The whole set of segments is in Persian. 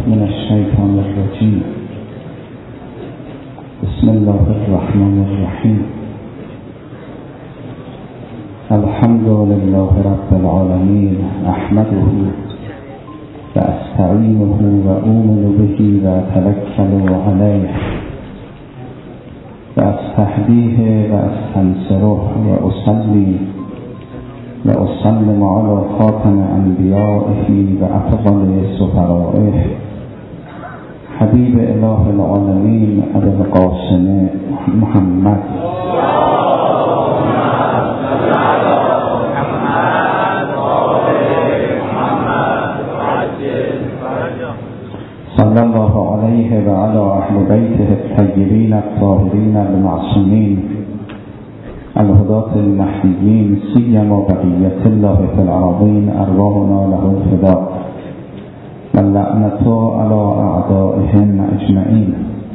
من الشیطان الرجیم. بسم الله الرحمن الرحیم. الحمد لله رب العالمین، احمده و استعینه و اؤمن به و اتوکل علیه و استهدیه و استنصره و اصلی و اسلم علی خاتم انبیائه و افضل سفرائه حبیب اله العالمین ابی القاسم محمد صلی الله علیه و علی اهل بیته الطیبین الطاهرین المعصومین الهداة المهدیین سیما بقیة الله فی الارضین ارواحنا له الفداء و اللعنة علی اعدائهم اجمعین.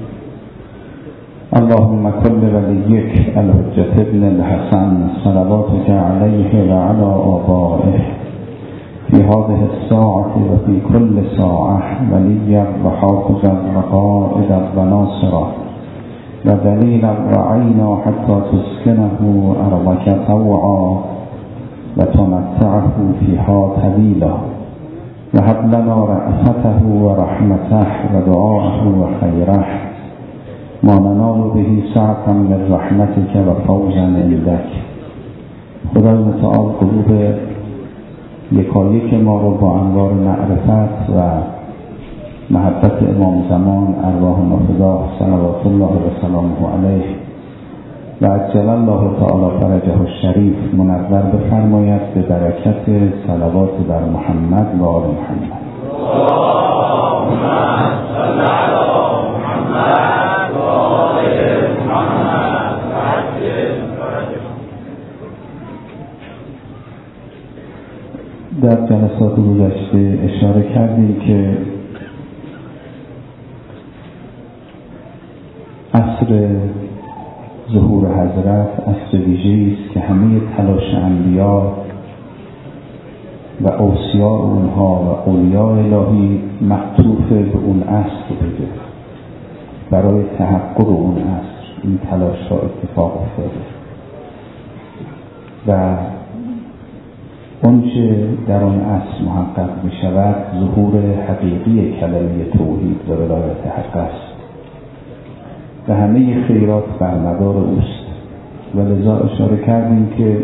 اللهم كل وليك الحجة ابن الحسن صلواتك عليه وعلى آبائه في هذه الساعة وفي كل ساعة وليا وحافظا وقائدا وناصرا ودليلا وعينا حتى تسكنه أرضك طوعا وتمتعه فيها طويلا وهب لنا رأفته ورحمته ودعاءه وخيره ما ننال به سعة من رحمتك وفوزا عندك. خدای متعال قلوب یکایک ما رو با انوار معرفت و محبت امام زمان ارواح فدا صلوات الله و سلامه علیه و عجل الله تعالی فرجه الشریف منور بفرماید به برکت صلوات بر محمد و آل محمد. اللهم صل علی محمد و آل محمد و عجل فرجه. در جلسات گذشته اشاره کردیم که عصر ظهور حضرت عصر ویژه‌ای است که همه تلاش انبیا و اوصیاء اونها و اولیاء الهی معطوف به اون عصر بوده. برای تحقق اون عصر این تلاش ها اتفاق افتاده و اونچه در آن عصر محقق می شود ظهور حقیقی کلمه توحید و ولایت حق است و همه خیرات بر مدار اوست و لذا اشاره کردیم که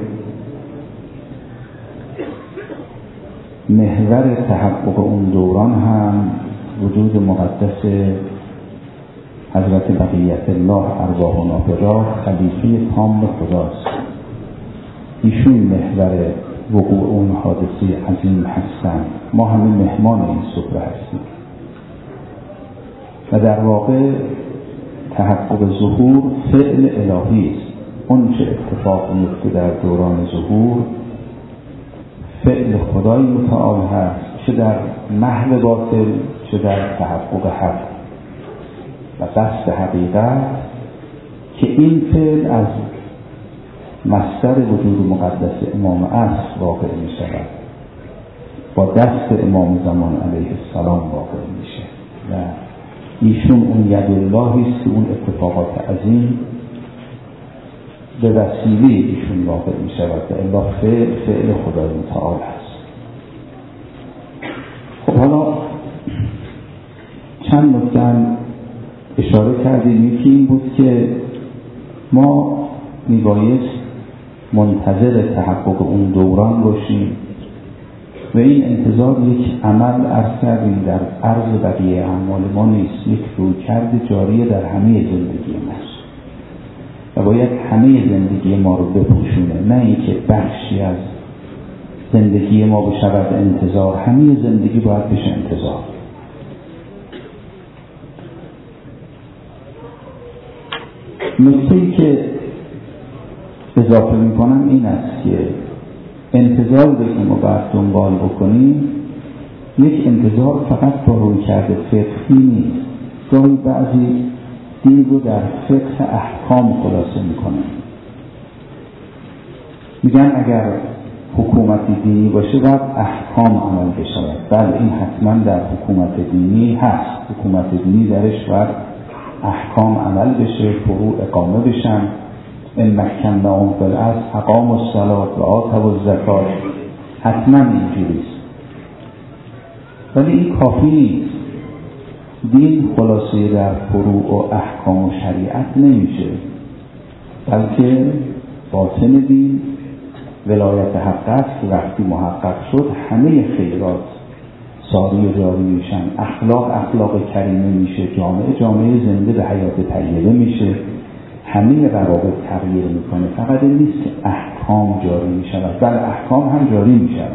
محور تحقق اون دوران هم وجود مقدس حضرت بقیت الله ارواحنا فدا خلیفه تام خداست. ایشون محور وقوع اون حادثه عظیم هستند. ما همه مهمان این سفره هستیم و در واقع تحقق ظهور فعل الهی است. اون چه اتفاق میفته در دوران ظهور فعل خدای متعال هست، چه در محو باطل چه در تحقق حق و قصد حقیقت، که این فعل از مصدر وجود مقدس امام عصر واقع می شود، با دست امام زمان علیه السلام واقع میشه و ایشون اون ید اللهی است که اون اتفاقات عظیم به وسیله ایشون واقع می شود و الا فعل خدای متعال هست. خب حالا چند نکته اشاره کردیم. یکی این بود که ما میبایست منتظر تحقق اون دوران باشیم و این انتظار یک عمل عرض کردیم در عرض بقیه اعمال ما نیست، یک رویکرد جاری در همه زندگی ماست و باید همه زندگی ما رو بپوشونه، نه اینکه بخشی از زندگی ما بشود انتظار. همه زندگی باید بشه انتظار. نکته‌ای که اضافه میکنم این است که انتظار که ما باید دنبال بکنیم یک انتظار فقط با رویکرد فقهی نیست. گاهی بعضی دین رو در فقه احکام خلاصه میکنن، میگن اگر حکومتی دینی باشه باید احکام عمل بشود. بله این حتما در حکومت دینی هست. حکومت دینی درش باید احکام عمل بشه، فروع اقامه بشن. ان مکناهم فی الارض اقاموا الصلاة و آتوا الزکات، حتما اینجوریست. ولی این کافی نیست. دین خلاصه در فروع و احکام و شریعت نمیشه، بلکه باطن دین ولایت حق است که وقتی محقق شد همه خیرات ساری و جاری میشن، اخلاق کریمه میشه، جامعه زنده به حیات طیبه میشه، همه روابط تغییر میکنه. فقط این نیست که احکام جاری میشود، بله احکام هم جاری میشود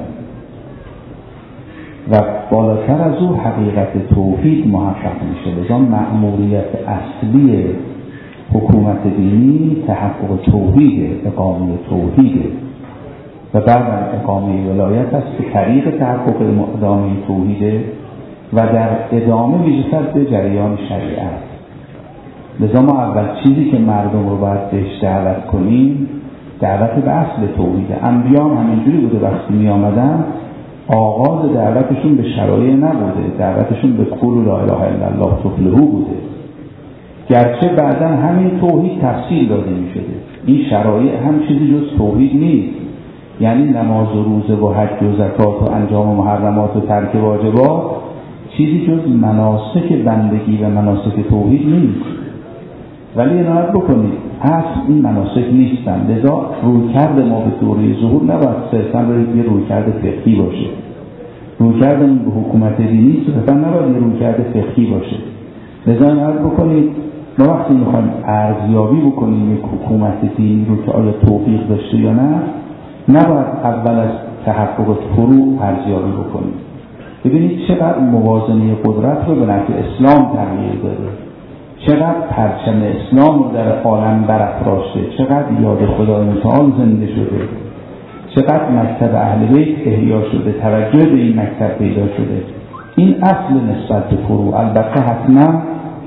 و بالاتر از او حقیقت توحید محقق میشه. لذا مأموریت اصلی حکومت دینی تحقق توحیده، اقامه توحیده و بعد اقامه ولایت است که طریق تحقق ادامه توحیده و در ادامه میرسد به جریان شریعت. لذا ما اول چیزی که مردم رو باید بهش دعوت کنیم دعوت به اصل توحیده. انبیاء همینجوری بوده، وقتی می آمدن آغاز دعوتشون به شرایع نبوده، دعوتشون به قول لا اله الا الله تفلحوا بوده، گرچه بعدا همین توحید تفصیل داده می شده. این شرایع هم چیزی جز توحید نیست، یعنی نماز و روزه و حج و زکات و انجام محرمات و ترک واجبات چیزی جز مناسک بندگی و مناسک توحید نیست. ولی عنایت بکنید اصل این مناسک نیستن. لذا رویکرد ما به دوره ظهور نباید صرفا یه رویکرد فقهی باشه. رویکردمون به حکومت دینی صرفا نباید یه رویکرد فقهی باشه. لذا عنایت بکنید ما وقتی میخوایم ارزیابی بکنیم یک حکومت دینی رو که آیا توفیق داشته یا نه، نباید اول از تحقق فروع ارزیابی بکنیم. ببینید چقدر موازنه قدرت رو به نفع اسلام تغییر داده، چقدر پرچم اسلام رو در عالم برافراشته، چقدر یاد خدای متعال زنده شده، چقدر مکتب اهل بیت احیا شده، توجه به این مکتب پیدا شده. این اصل نسبت به فروع. البته حتما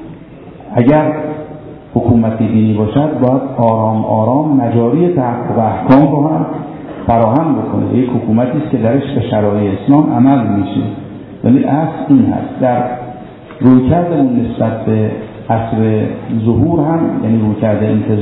اگر حکومت دینی باشد باید آرام آرام مجاری تحقق احکام رو هم فراهم بکنه. یک حکومتی است که درش به شرایع اسلام عمل میشه. ولی اصل این هست. در رویکردمون نسبت به عصر ظهور هم، یعنی رویکرد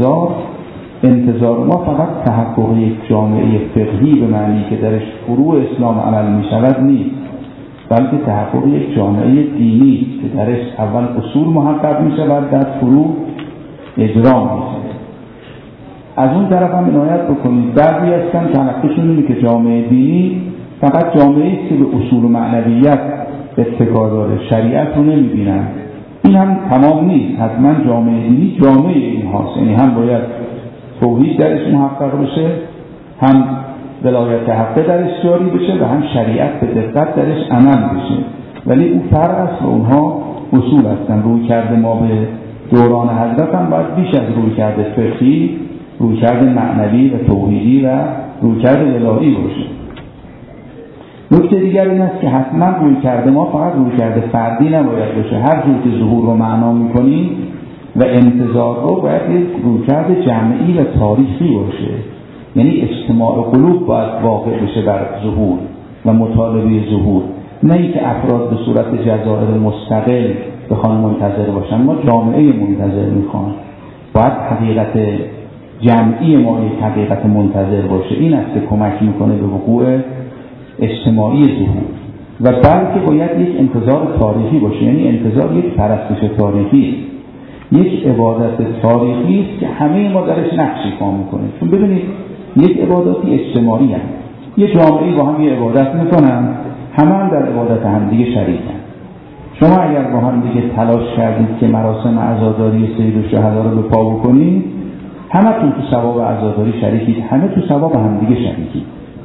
انتظار ما فقط تحقق یک جامعه فقهی به معنی که درش فروع اسلام عمل می شود نیست، بلکه تحقق یک جامعه دینی که درش اول اصول محقق می شود، در فروع اجرا می شود. از اون طرف هم عنایت بکنید بعضی هستن تحقیقشون اینه که جامعه دینی فقط جامعه است که به اصول و معنویت اتکا داره، شریعت رو نمی بینن. این هم تمام نیست. حتما جامعه دینی جامعه این هاست، یعنی هم باید توحید درش محقق بشه، هم ولایت حقه درش جاری بشه و هم شریعت به دقت درش عمل بشه. ولی اون فرق است و اونها اصول هستن. روی کرده ما به دوران حضرت هم باید بیش از روی کرده فقهی، روی کرده معنوی و توحیدی و روی کرده الهی باشه. نکته دیگر این است که حتما روی کرده ما فقط روی کرده فردی نباید باشه. هر جور که ظهور رو معنا می‌کنیم و انتظار رو باید یک روی کرده جمعی و تاریخی باشه، یعنی اجتماع قلوب باید واقع بشه بر ظهور و مطالبه ظهور، نه اینکه افراد به صورت جزائر مستقل بخوان منتظر باشن. ما جامعه منتظر میخوان، باید حقیقت جمعی ما یک حقیقت منتظر باشه. این است که کمک میکنه به وقوع اجتماعی ظهور. و بلکه باید یک انتظار تاریخی باشه، یعنی انتظار یک پرستش تاریخی، یک عبادت تاریخی است که همه ما درش نقش ایفا میکنه. چون ببینید یک عباداتی اجتماعی هست، یه جامعه با هم یه عبادت میکنن، همه در عبادت همدیگه شریکن. شما اگر با هم دیگه تلاش کردید که مراسم عزاداری سید الشهدا رو به پا بکنید، همتون تو ثواب عزاداری شریکید، همه تو ثواب همدیگه شریکید.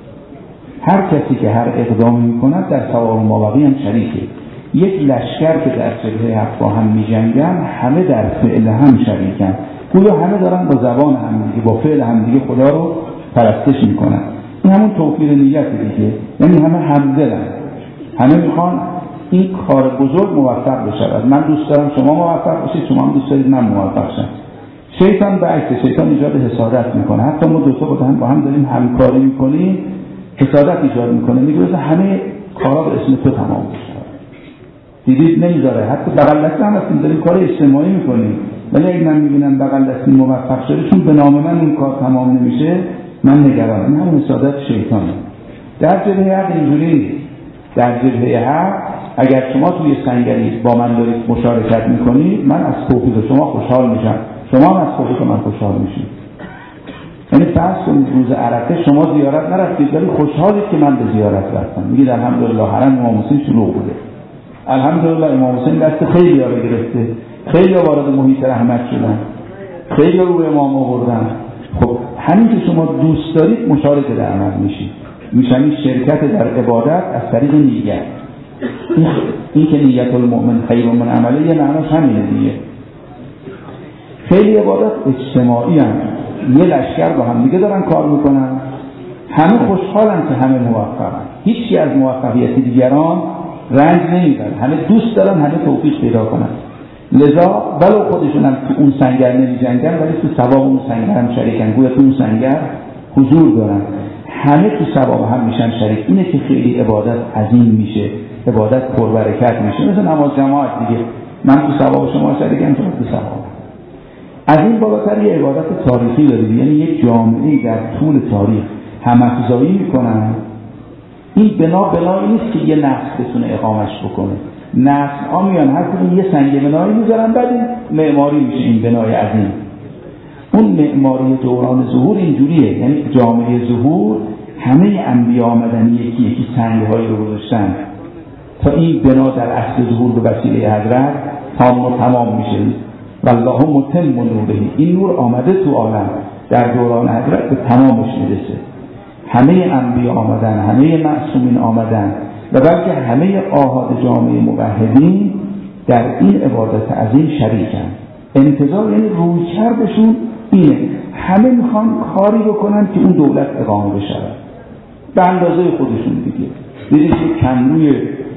هر کسی که هر اقدامی میکند در ثواب مابقی هم شریکه. یک لشکر که در جبهه حق با هم میجنگن، همه در فعل هم شریکن، گویا همه دارن با زبان همدیگه، با فعل همدیگه خدا رو پرستش میکنن. این همون توفیر نیت دیگه، یعنی همه همدلن، همه میخوان این کار بزرگ موفق بشه. من دوست دارم شما موفق بشید، شما هم دوست دارید من موفق شم. شیطان برعکس، شیطان ایجاد حسادت میکنه. حتی ما دو تا با هم داریم همکاری میکنیم، حسادت ایجاد میکنه، میگه مثلا همه کارا به اسم تو تمام بشه. دیدید نمیذاره، حتی بغل دستی هم هستیم داریم کار اجتماعی میکنیم، ولی اگه من میبینم بغل دستی موفق شده چون به نام من اون کار تمام نمیشه من نگرانم. این هم حسادت شیطانه. در جبهه حق اینجوری، در جبهه حق اگر شما توی سنگری با من دارید مشارکت میکنید، من از توفیق شما خوشحال میشم، شما هم از توفیق من خوشحال میشید. یعنی فرض کنید روز عرفه شما زیارت نرفتید ولی خوشحالید که من به زیارت رفتم، میگید الحمدلله حرم امام حسین شلوغ بوده، الحمدلله امام حسین دست خیلی ها رو گرفته، خیلی ها وارد محیط رحمت شدن، خیلی ها رو به امام آوردن. خب همین که شما دوست دارید مشارک در عمل میشید، میشن شرکت در عبادت از طریق نیت. این که نیت المؤمن خیر من عمله یه معناش همینه دیگه. خیلی عبادت اجتماعی هم، یه لشکر با هم دیگه دارن کار میکنن، همه خوشحالن که همه موفقن، هیچی از موفقیت دیگران رنج نمیبرن، همه دوست دارن همه توفیق پیدا کنن. لذا ولو خودشون هم تو اون سنگر نمیجنگن ولی تو ثواب اون سنگر هم شریکن، گویا تو اون سنگر حضور دارن، همه تو ثواب هم میشن شریک. اینه که خیلی عبادت عظیم میشه، عبادت پربرکت میشه، مثل نماز جماعت دیگه، من تو ثواب شما شریکم، شما تو ثواب. از این بالاتر یه عبادت تاریخی دارید، یعنی یک جامعه در طول تاریخ هم‌افزایی میکنن. این بنایی نیست که یه نسل بتونه اقامش بکنه، نسل ها میان هر کدوم یه سنگ بنایی میذارن، بعد این معماری میشه این بنای عظیم. اون معماری دوران ظهور اینجوریه، یعنی جامعه ظهور همه انبیا آمدن یکی یکی سنگ‌هایی رو گذاشتن تا این بنا در اصل ظهور به وسیله حضرت تمام میشه. والله متم نوره، این نور آمده تو عالم در دوران حضرت به تمامش میرسه. همه انبیا آمدن، همه معصومین آمدن و بلکه همه آحاد جامعه موحدین در این عبادت عظیم شریکن. انتظار یعنی رویکردشون اینه، همه میخوان کاری بکنن که اون دولت اقامه بشه به اندازه خودشون دیگه. دیدید که کندوی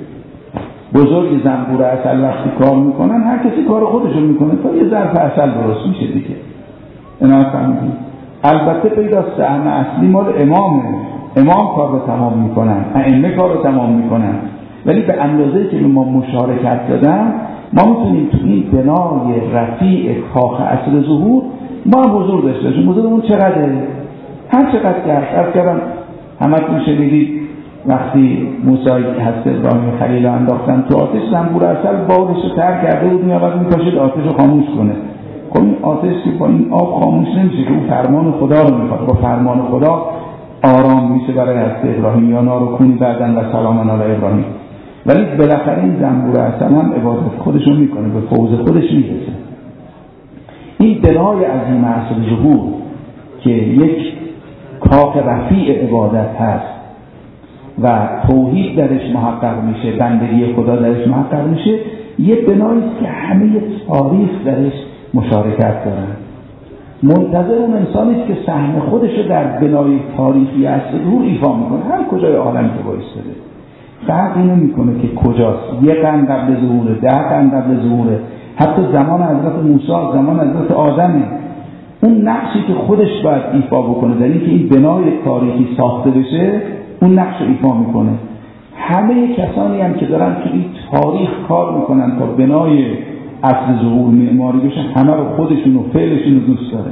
بزرگ زنبور عسل وقتی کار میکنن هر کسی کار خودشون میکنه تا یه ظرف عسل درست میشه دیگه. اینا فهمیدید؟ البته پیداست سهم اصلی مال امامه، امام کار رو تمام میکنن، ائمه کار رو تمام میکنن، ولی به اندازه‌ای که ما مشارکت دادن ما میتونیم تو این بنای رفیع کاخ اصل ظهور ما هم حضور داشته باشیم. حضورمون چقدره؟ هر چقدر کردم همتون شنیدید وقتی موسی حضرت ابراهیم خلیل انداختن تو آتش، زنبور عسل بارش رو تر کرده بود، میآورد میکاشید آتش رو خاموش کنه. خب این آتش که با این آب خاموش نمیشه که اون فرمان خدا رو میخواد، با فرمان خدا آرام میشه برای حضرت ابراهیم، یا نارکونی بعدن و سلام علی ابراهیم. ولی بالاخره این زنبور عسل هم عبادت خودش رو میکنه، به فوز خودش میرسه. این بنای عظیم اصل ظهور که یک کاخ رفیع عبادت هست و توحید درش محقق میشه، بندگی خدا درش محقق میشه، یه بنایی است که همه تاریخ درش مشارکت دارن. منتظر اون انسانی است که سهم خودش رو در بنای تاریخی اصل ظهور ایفا میکنه، هر کجای عالم که وایساده. فرق اینو میکنه که کجاست، یه قرن قبل ظهوره، 10 قرن قبل ظهوره، حتی زمان حضرت موسی، زمان حضرت آدمه. اون نقشی که خودش باید ایفا بکنه در این که این بنای تاریخی ساخته بشه، اون نقش رو ایفا میکنه. همه کسانی هم که دارن که این تاریخ کار میکنن تا بنای اصل ظهور معماری بشه، همه رو خودشون و فعلشون رو دوست داره،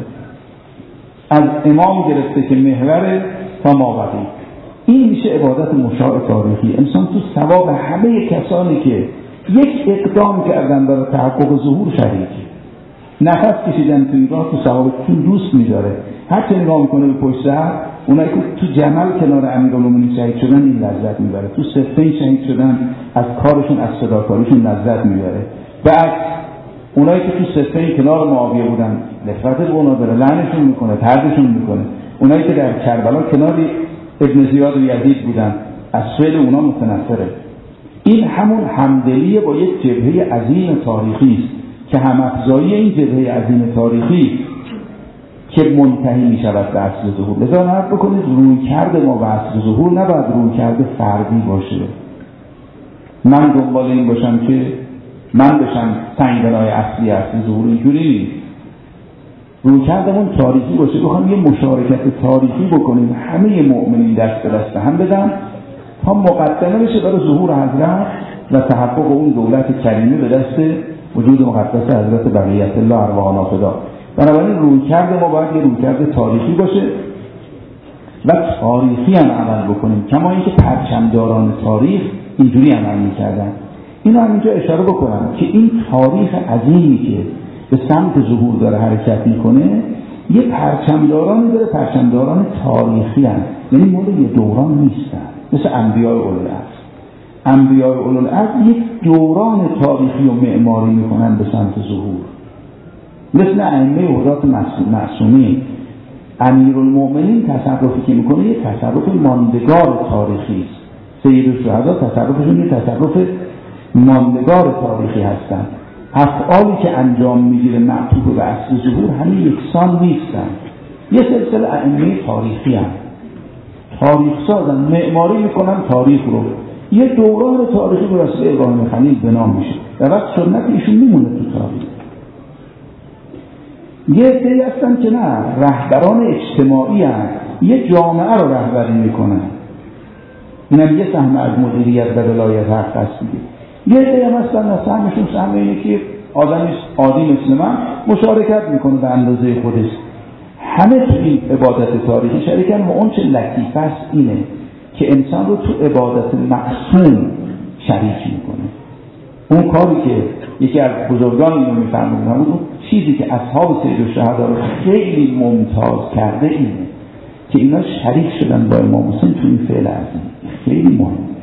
از امام گرفته که محور تا مابقی. این میشه عبادت مشاع تاریخی. انسان تو ثواب همه کسانی که یک اقدام کردن برای تحقق ظهور شریکی، نفس کشیدن تو این راه، تو ثوابتون دوست می‌داره. هر چه نگاه میکنه به پشت سر، اونایی که تو جمل کنار امیرالمومنین شهید شدن این لذت میبره، تو صفین شهید شدن از کارشون، از صداکاریشون لذت میبره. بعد اونایی که تو صفین کنار معاویه بودن نفرت به اونا داره، لعنشون میکنه، طردشون میکنه. اونایی که در کربلا کنار ابن زیاد و یزید بودن از فعل اونا متنفره. این همون همدلی با یک جبهه عظیم تاریخی است که هم‌افزایی این جبهه عظیم تاریخی که منتهی می شود به اصل ظهور. لذا نهار بکنید روی کرده ما به اصل ظهور نباید روی کرده فردی باشه. من دنبال این باشم که من بشم سنگ بنای اصلی ظهور، اینجوری نیست. رویکردمون تاریخی باشه، بخوام یه مشارکت تاریخی بکنیم، همه مؤمنین دست به دست هم بدن تا مقدمه بشه برای ظهور حضرت و تحقق اون دولت کریمه به دست وجود مقدس حضرت بقیت الله ارواحنا فدا. بنابراین رویکرد ما باید یه رویکرد تاریخی باشه و تاریخی هم عمل بکنیم، کما اینکه پرچمداران تاریخ اینجوری عمل میکردن. اینو هم اینجا اشاره بکنم که این تاریخ عظیمی که به سمت ظهور داره حرکت میکنه یه پرچمدارانی داره، پرچمداران تاریخی هست، یعنی مال یه دوران نیستن، مثل انبیاء اولوالعزم. انبیاء اولوالعزم یک دوران تاریخی و معماری میکنن به سمت ظهور، مثل ائمه هدات معصومین. امیرالمؤمنین تصرفی که میکنه یک تصرف ماندگار تاریخی است. سیدالشهدا تصرفشون یک تصرف ماندگار تاریخی هستند. افعالی که انجام میگیره معطوف به اصل ظهور همین یکسان نیستن. یه سلسله ائمه تاریخی هم تاریخ سازن، معماری میکنن تاریخ رو. یه دوران تاریخی به وسیله ابراهیم خلیل بنا میشه، در وقت سنت ایشون میمونه تو تاریخ. یه عده‌ای هستن که نه، رهبران اجتماعی هستن، یه جامعه رو رهبری میکنن، اینم یه سهم از مدیریت و ولایت حق هست دیگه. یه عده‌ای هم هستن سهمشون سهم اینه که آدم عادی مثل من مشارکت میکنه به اندازه خودش. همه تو این عبادت تاریخی شریکن و اون چه لطیف است اینه که انسان رو تو عبادت معصوم شریک میکنه. اون کاری که یکی از بزرگان اینو میفرمودن، اون چیزی که اصحاب سیدالشهدا رو خیلی ممتاز کرده اینه که اینا شریک شدن با امام حسین تو این فعل عظیم. خیلی مهمه.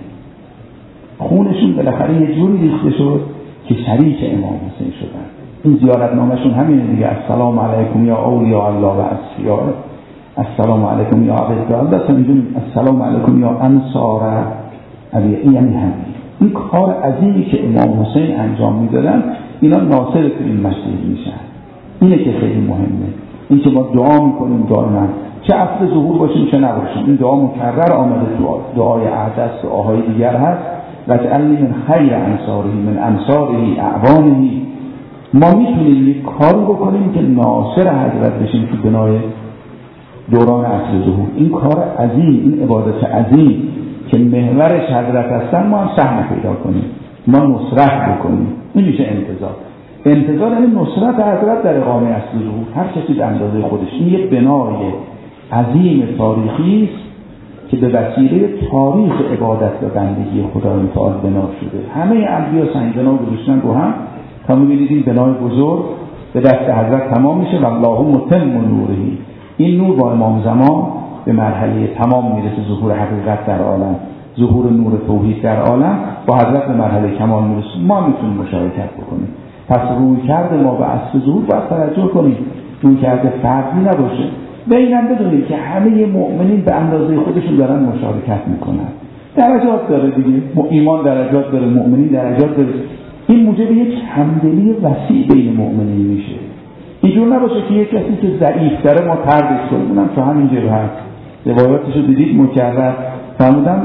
خونشون بالاخره یه جوری ریخته شد که شریک امام حسین شدن. این زیارتنامه‌شون همینه دیگه، السلام علیکم یا اولیاء الله و اصفیاء، السلام علیکم یا عباد الله، السلام علیکم یا انصار علی. یعنی همین این کار عظیمی که امام حسین انجام میدادن اینا ناصر این مسجد میشن. اینه که خیلی مهمه، این که ما دعا میکنیم دائما، چه اصل ظهور باشیم چه نباشیم. این دعا مکرر آمده، دعای احدث دعاهای دیگر هست، وجعلنی من خیر انصاره من انصاره اعوانه. ما میتونیم یک کاری بکنیم که ناصر حضرت بشیم تو بنای دوران اصل ظهور. این کار عظیم، این عبادت عظیم که محورش حضرت هستن، ما هم سهم پیدا کنیم، ما نصرت بکنیم. این میشه انتظار یعنی نصرت حضرت در اقامه اصل ظهور، هر کسی به اندازه خودش. این یک بنای عظیم تاریخی است که به وسیله تاریخ عبادت و بندگی خدای متعال بنا شده. همه انبیا سنگنا گذاشتن رو هم تا می‌بینید این بنای بزرگ به دست حضرت تمام میشه و الله متم نوره. این نور با امام زمان به مرحله تمام میرسه، ظهور حقیقت در عالم، ظهور نور توحید در عالم با حضرت به مرحله کمال میرسه. ما میتونیم مشارکت بکنیم. پس رویکرد ما به اصل ظهور باید توجه کنیم، رویکرد فردی نباشه. بینم بدونیم که همه مؤمنین به اندازه خودشون دارن مشارکت میکنن. درجات داره دیگه، ایمان درجات داره، مؤمنین درجات داره. این موجب یک همدلی وسیع بین مؤمنین میشه. اینجور نباشه که یک کسی که ضعیف داره ما تردش کنیم. اونم تو همین جبهه هست، روایاتشو دیدید مکرر فرمودن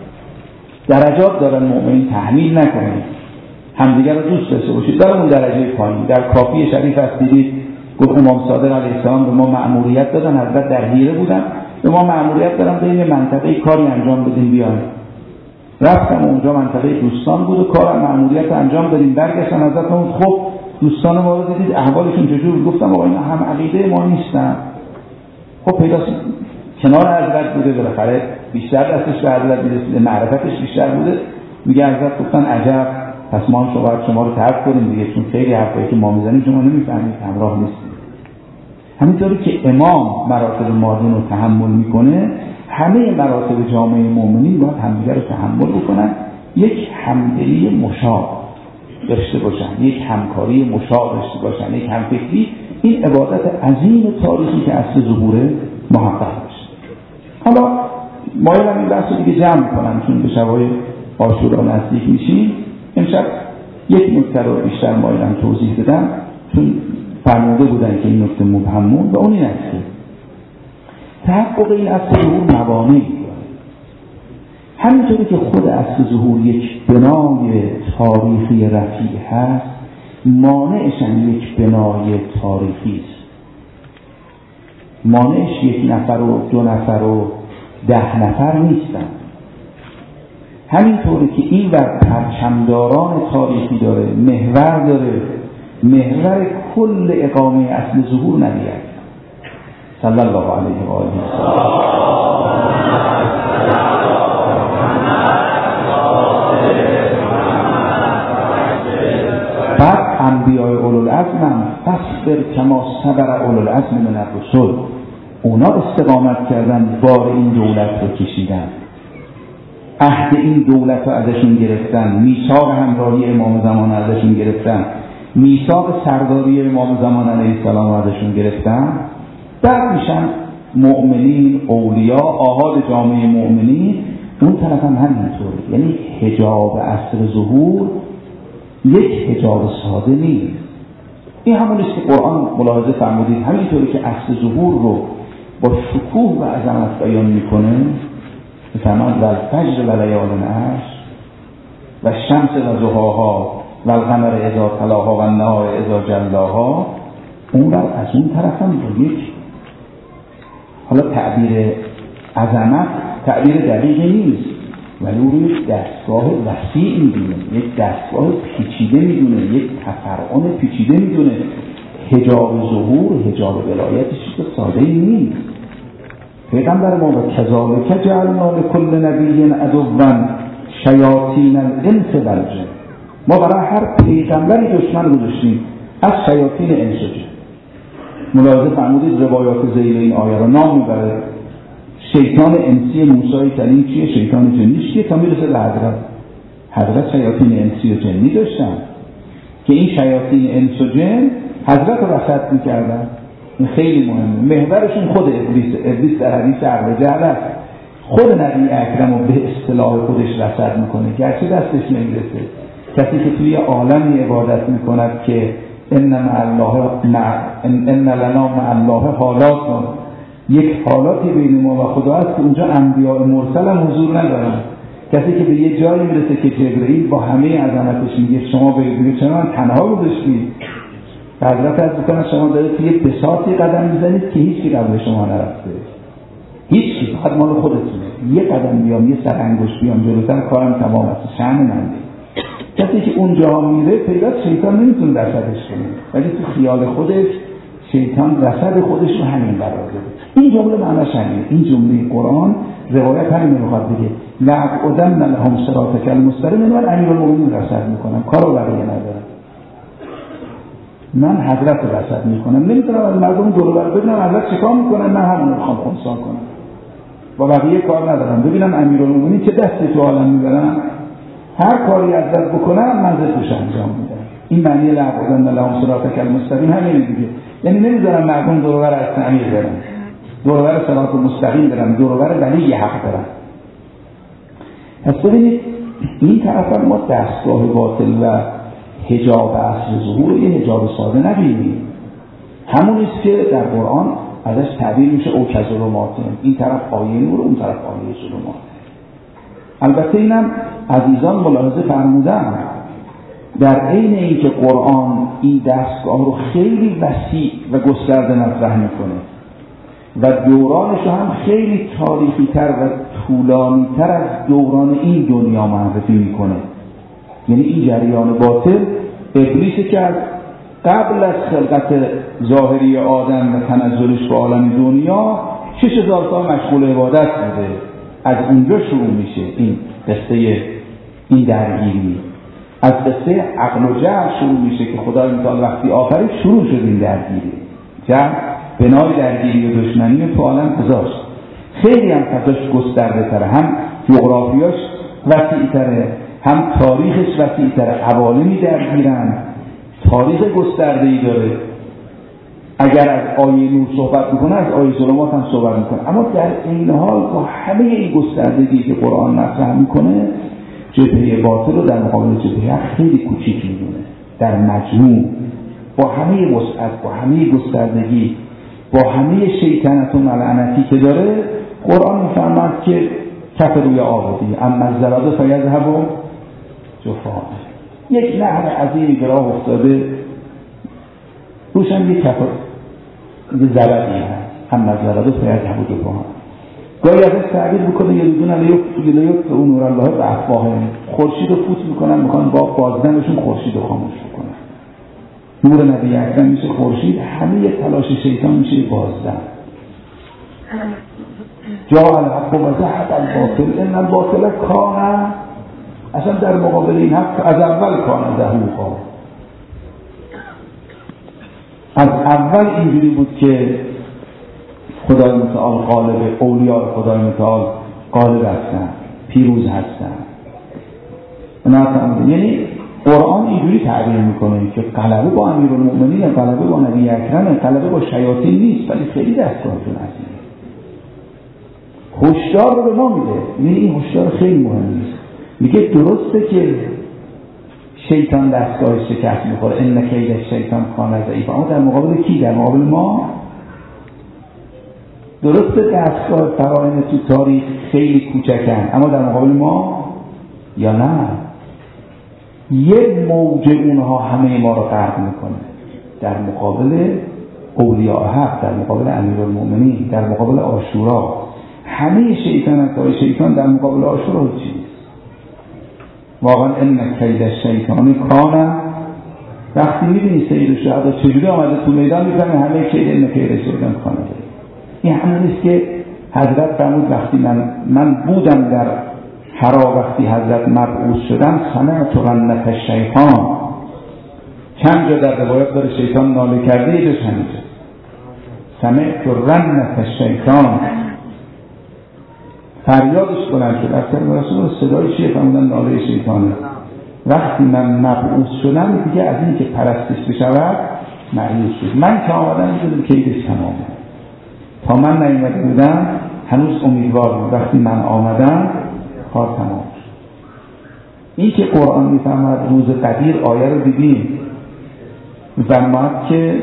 درجات دارن مؤمنین، تحمیل نکنید، همدیگر رو دوست داشته باشید. در اون درجه پایین در کافی شریف هست دیدید گفت امام صادق علیه السلام به ما مأموریت دادن، حضرت در حیره بودن، به ما مأموریت دادن به این منطقه کاری انجام بدیم بیایم. رفتم اونجا، منطقه دوستان بود و کار مأموریت انجام بدیم. برگشتن حضرت اون خب دوستان ما رو دیدید احوالشون چجور؟ گفتم آقا اینا هم عقیده ما نیستن. خب پیداست کنار حضرت بوده، بالاخره بیشتر دستش به حضرت میرسیده، معرفتش بیشتر بوده. میگه حضرت گفتن عجب، پس ما شما رو ترک کنیم دیگه، چون خیلی حرفایی که ما میزنیم شما نمیفهمید، همراه نیستید. همینطوری که امام مراتب مادین رو تحمل میکنه، همه مراتب جامعه مؤمنین باید همدیگر رو تحمل بکنن، یک همدلی مشابه داشته باشن، یک همکاری مشابه داشته باشن، یک همفکری. این عبادت عظیم تاریخی که اصل ظهور محقق باشه. حالا مایلم این بحث رو دیگه جمع کنم چون به شبای عاشورا نزدیک میشیم. امشب یک نکته رو بیشتر مایلم توضیح بدم چون فرموده بودن که این نکته مبهمون و اون این است که تحقق این اصل ظهور موانعی داره. همینطوری که خود اصل ظهور یک بنای تاریخی رفیع هست، مانعش هم یک بنای تاریخی است. مانعش 1 نفر و 2 نفر و 10 نفر نیستن. همینطوری که این ور پرچمداران تاریخی داره، محور داره، محور کل اقامه اصل ظهور نبی اکرم صلی الله علیه و آله و بعد انبیاء اولوالعزم هم فاصبر کما صبر اولوالعزم من الرسل، اونا استقامت کردن، بار این دولت رو کشیدن، عهد این دولت رو ازشون گرفتن، میثاق همراهی امام زمان ازشون گرفتن، میثاق سرداری امام زمان علیه السلام ازشون گرفتن. بعد میشن مؤمنین، اولیاء، آحاد جامعه مؤمنین. اون طرف هم همینطور. یعنی حجاب عصر ظهور یک حجاب ساده نیست. این همونیست که قرآن ملاحظه فرمودید، همینطوری که عصر ظهور رو با شکوه و عظمت بیان میکنه، مثلا والفجر و لیال عشر و الشمس و ضحاها و القمر اذا تلاها و النهار اذا جلاها، اون از اون طرف هم با یک، حالا تعبیر عظمت تعبیر دقیقی نیست، ولی او رو یک دستگاه وسیع میدونه، یک دستگاه پیچیده میدونه، یک تفرعون پیچیده میدونه. حجاب ظهور، حجاب ولایتش که ساده نیست. پیغمبر ما و کذالک جعلنا لکل نبی عدوا شیاطین الانس والجن، ما برای هر پیغمبری دشمن گذاشتیم از شیاطین انس و جن. ملاحظه فرمودید روایات ذیل این آیه را نام میبره. شیطان انسی موسی کلیم چیه؟ شیطان جنی چیه؟ تا میرسه به حضرت شیاطین انسی و جنی داشتن که این شیاطین انس و جن حضرت رو رصد میکردن. این خیلی مهمه. محورشون خود ابلیس در حدیث عقل جهل است. خود نبی اکرم رو به اصطلاح خودش رصد میکنه، گرچه دستش نمیرسه. کسی که توی عالمی عبادت میکند که ان لنا مع الله حالات، یک حالاتی بین ما و خدا است که اونجا انبیاء مرسل هم حضور ندارن. کسی که به یه جایی میرسه که جبرئیل با همه عظمتش میگه شما بگید چرا من تنها گذاشتید؟ حضرت از بکنه شما دارید توی بساطی قدم میزنید که هیچ کی قبل شما نرفته، هیچ کی، فقط مال خودتونه. یه قدم بیام، یه سر انگشت بیام جلوتر، کارم تمام است. شأن من کسی که اونجا میره پیدا شیطان نمیتونه رصدش کنه، ولی تو خیال خودش شیطان رصد خودش رو همین قرار داده. این جمله معناش همینه. این جمله قرآن روایت همین میخواد بگه لأقعدن لهم صراطک المستقیم، من امیرالمومنین رصد میکنم، کارو بقیه ندارم، من حضرت رو رصد میکنم. نمیتونم از مردم دور بر ببینم حضرت چیکار میکنن، من همون رو میخوام خونسا کنم، با بقیه کار ندارم. ببینم امیرالمومنین چه دستی تو عالم میبرن، هر کاری حضرت بکنم من زدش انجام میدم. این معنی لأقعدن لهم صراطک المستقیم همینه دیگه. یعنی نمیذارم مردم دور بر از تعمیر برن، دور بر صراط مستقیم برن، دور بر ولی حق برن. پس ببینید این طرف ما دستگاه باطل و حجاب اصل ظهور رو یه حجاب ساده نبینیم. همونیست که در قرآن ازش تعبیر میشه او کظلماتن، این طرف آیه نور، اون طرف آیه ظلمات. البته اینم عزیزان ملاحظه فرمودن در عین اینکه قرآن این دستگاه رو خیلی وسیع و گسترده مطرح میکنه و دورانش رو هم خیلی تاریخی تر و طولانی تر از دوران این دنیا معرفی میکنه. یعنی این جریان باطل ابلیسی که از قبل از خلقت ظاهری آدم و تنزلش به عالم دنیا 6000 سال مشغول عبادت بوده. از اونجا شروع میشه این قصه، این درگیری از قصه عقل و جهل شروع میشه که خدای متعال وقتی آفرید شروع شد این درگیری. جهل بنای درگیری و دشمنی تو عالم گذاشت. خیلی هم فضاش گسترده تره، هم جغرافیاش وسیع تره، هم تاریخش وسیع تره. عوالمی درگیرن، تاریخ گسترده‌ای داره. اگر از آیه نور صحبت میکنه از آیه ظلمات هم صحبت میکنه، اما در این حال با همه این گستردگی که قرآن مطرح میکنه جبهه باطل رو در مقابل جبهه خیلی کوچیک میدونه. در مجموع با همه وسعت، با همه گستردگی، با همه شیطنت و ملعنتی که داره، قرآن میفرماد که کف روی آبادی اما الزبد فیذهب جفاء. یک نهر عظیمی که راه افتاده روشن یک کف زبدی هست، هم نظرده فیض بود و هم گاهی ازش تعبیر بکنه یه لیفت اون نور الله به افواههم، خورشید رو فوت میکنن، میخوان با بازدنشون خورشید رو خاموش بکنن. نور نبی اکرم میشه خورشید، همه تلاش شیطان میشه بازدن. جاء الحق و زهق الباطل ان الباطل کان، اصلا در مقابل این حق از اول کان زهوقا، از اول اینجوری بود که خدای متعال غالب، اولیاء خدای متعال غالب هستن، پیروز هستن. یعنی قرآن اینجوری تعبیر میکنه که غلبه با امیرالمؤمنین، غلبه با نبی اکرم، غلبه با شیاطین نیست، ولی خیلی دستگاهتون عظیمه. هشدار رو به ما میده. یعنی این هشدار خیلی مهمه. میگه درسته که شیطان دستگاه شکست میخوره، ان کید شیطان کان ضعیف، اما در مقابل کی؟ در مقابل ما. درسته دستگاه فرائض تو تاریخ خیلی کوچکن، اما در مقابل ما یا نه؟ یک موج اونها همه ما رو غرق میکنه. در مقابل اولیاء حق، در مقابل امیرالمؤمنین، در مقابل عاشورا، همه شیطان در مقابل عاشورا چیست؟ واقعا ان کید شیطان کان. وقتی میبینی سید شهدا چجوری آمده تو میدان، میفهمی همه کید ان کید شیطان کان. این همونیست که حضرت فرمود وقتی من بودم در حرا، وقتی حضرت مبعوث شدم، سمعت رنة الشیطان. چند جا در روایت داره شیطان ناله کرده، یه جا چند جا سمعت رنة الشیطان، فریادش بلند شد. اکثر رسول صدای چیه؟ فرمودن ناله شیطانه. وقتی من مبعوث شدم دیگه از این که پرستش بشود مایوس شد. من که آمدم دیدم کیدش تمامه. تا من نیامده بودم هنوز امیدوار بود، وقتی من آمدم کار تمام شد. این که قرآن میفرماید روز قدیر، آیه رو دیدیم، میفرماید که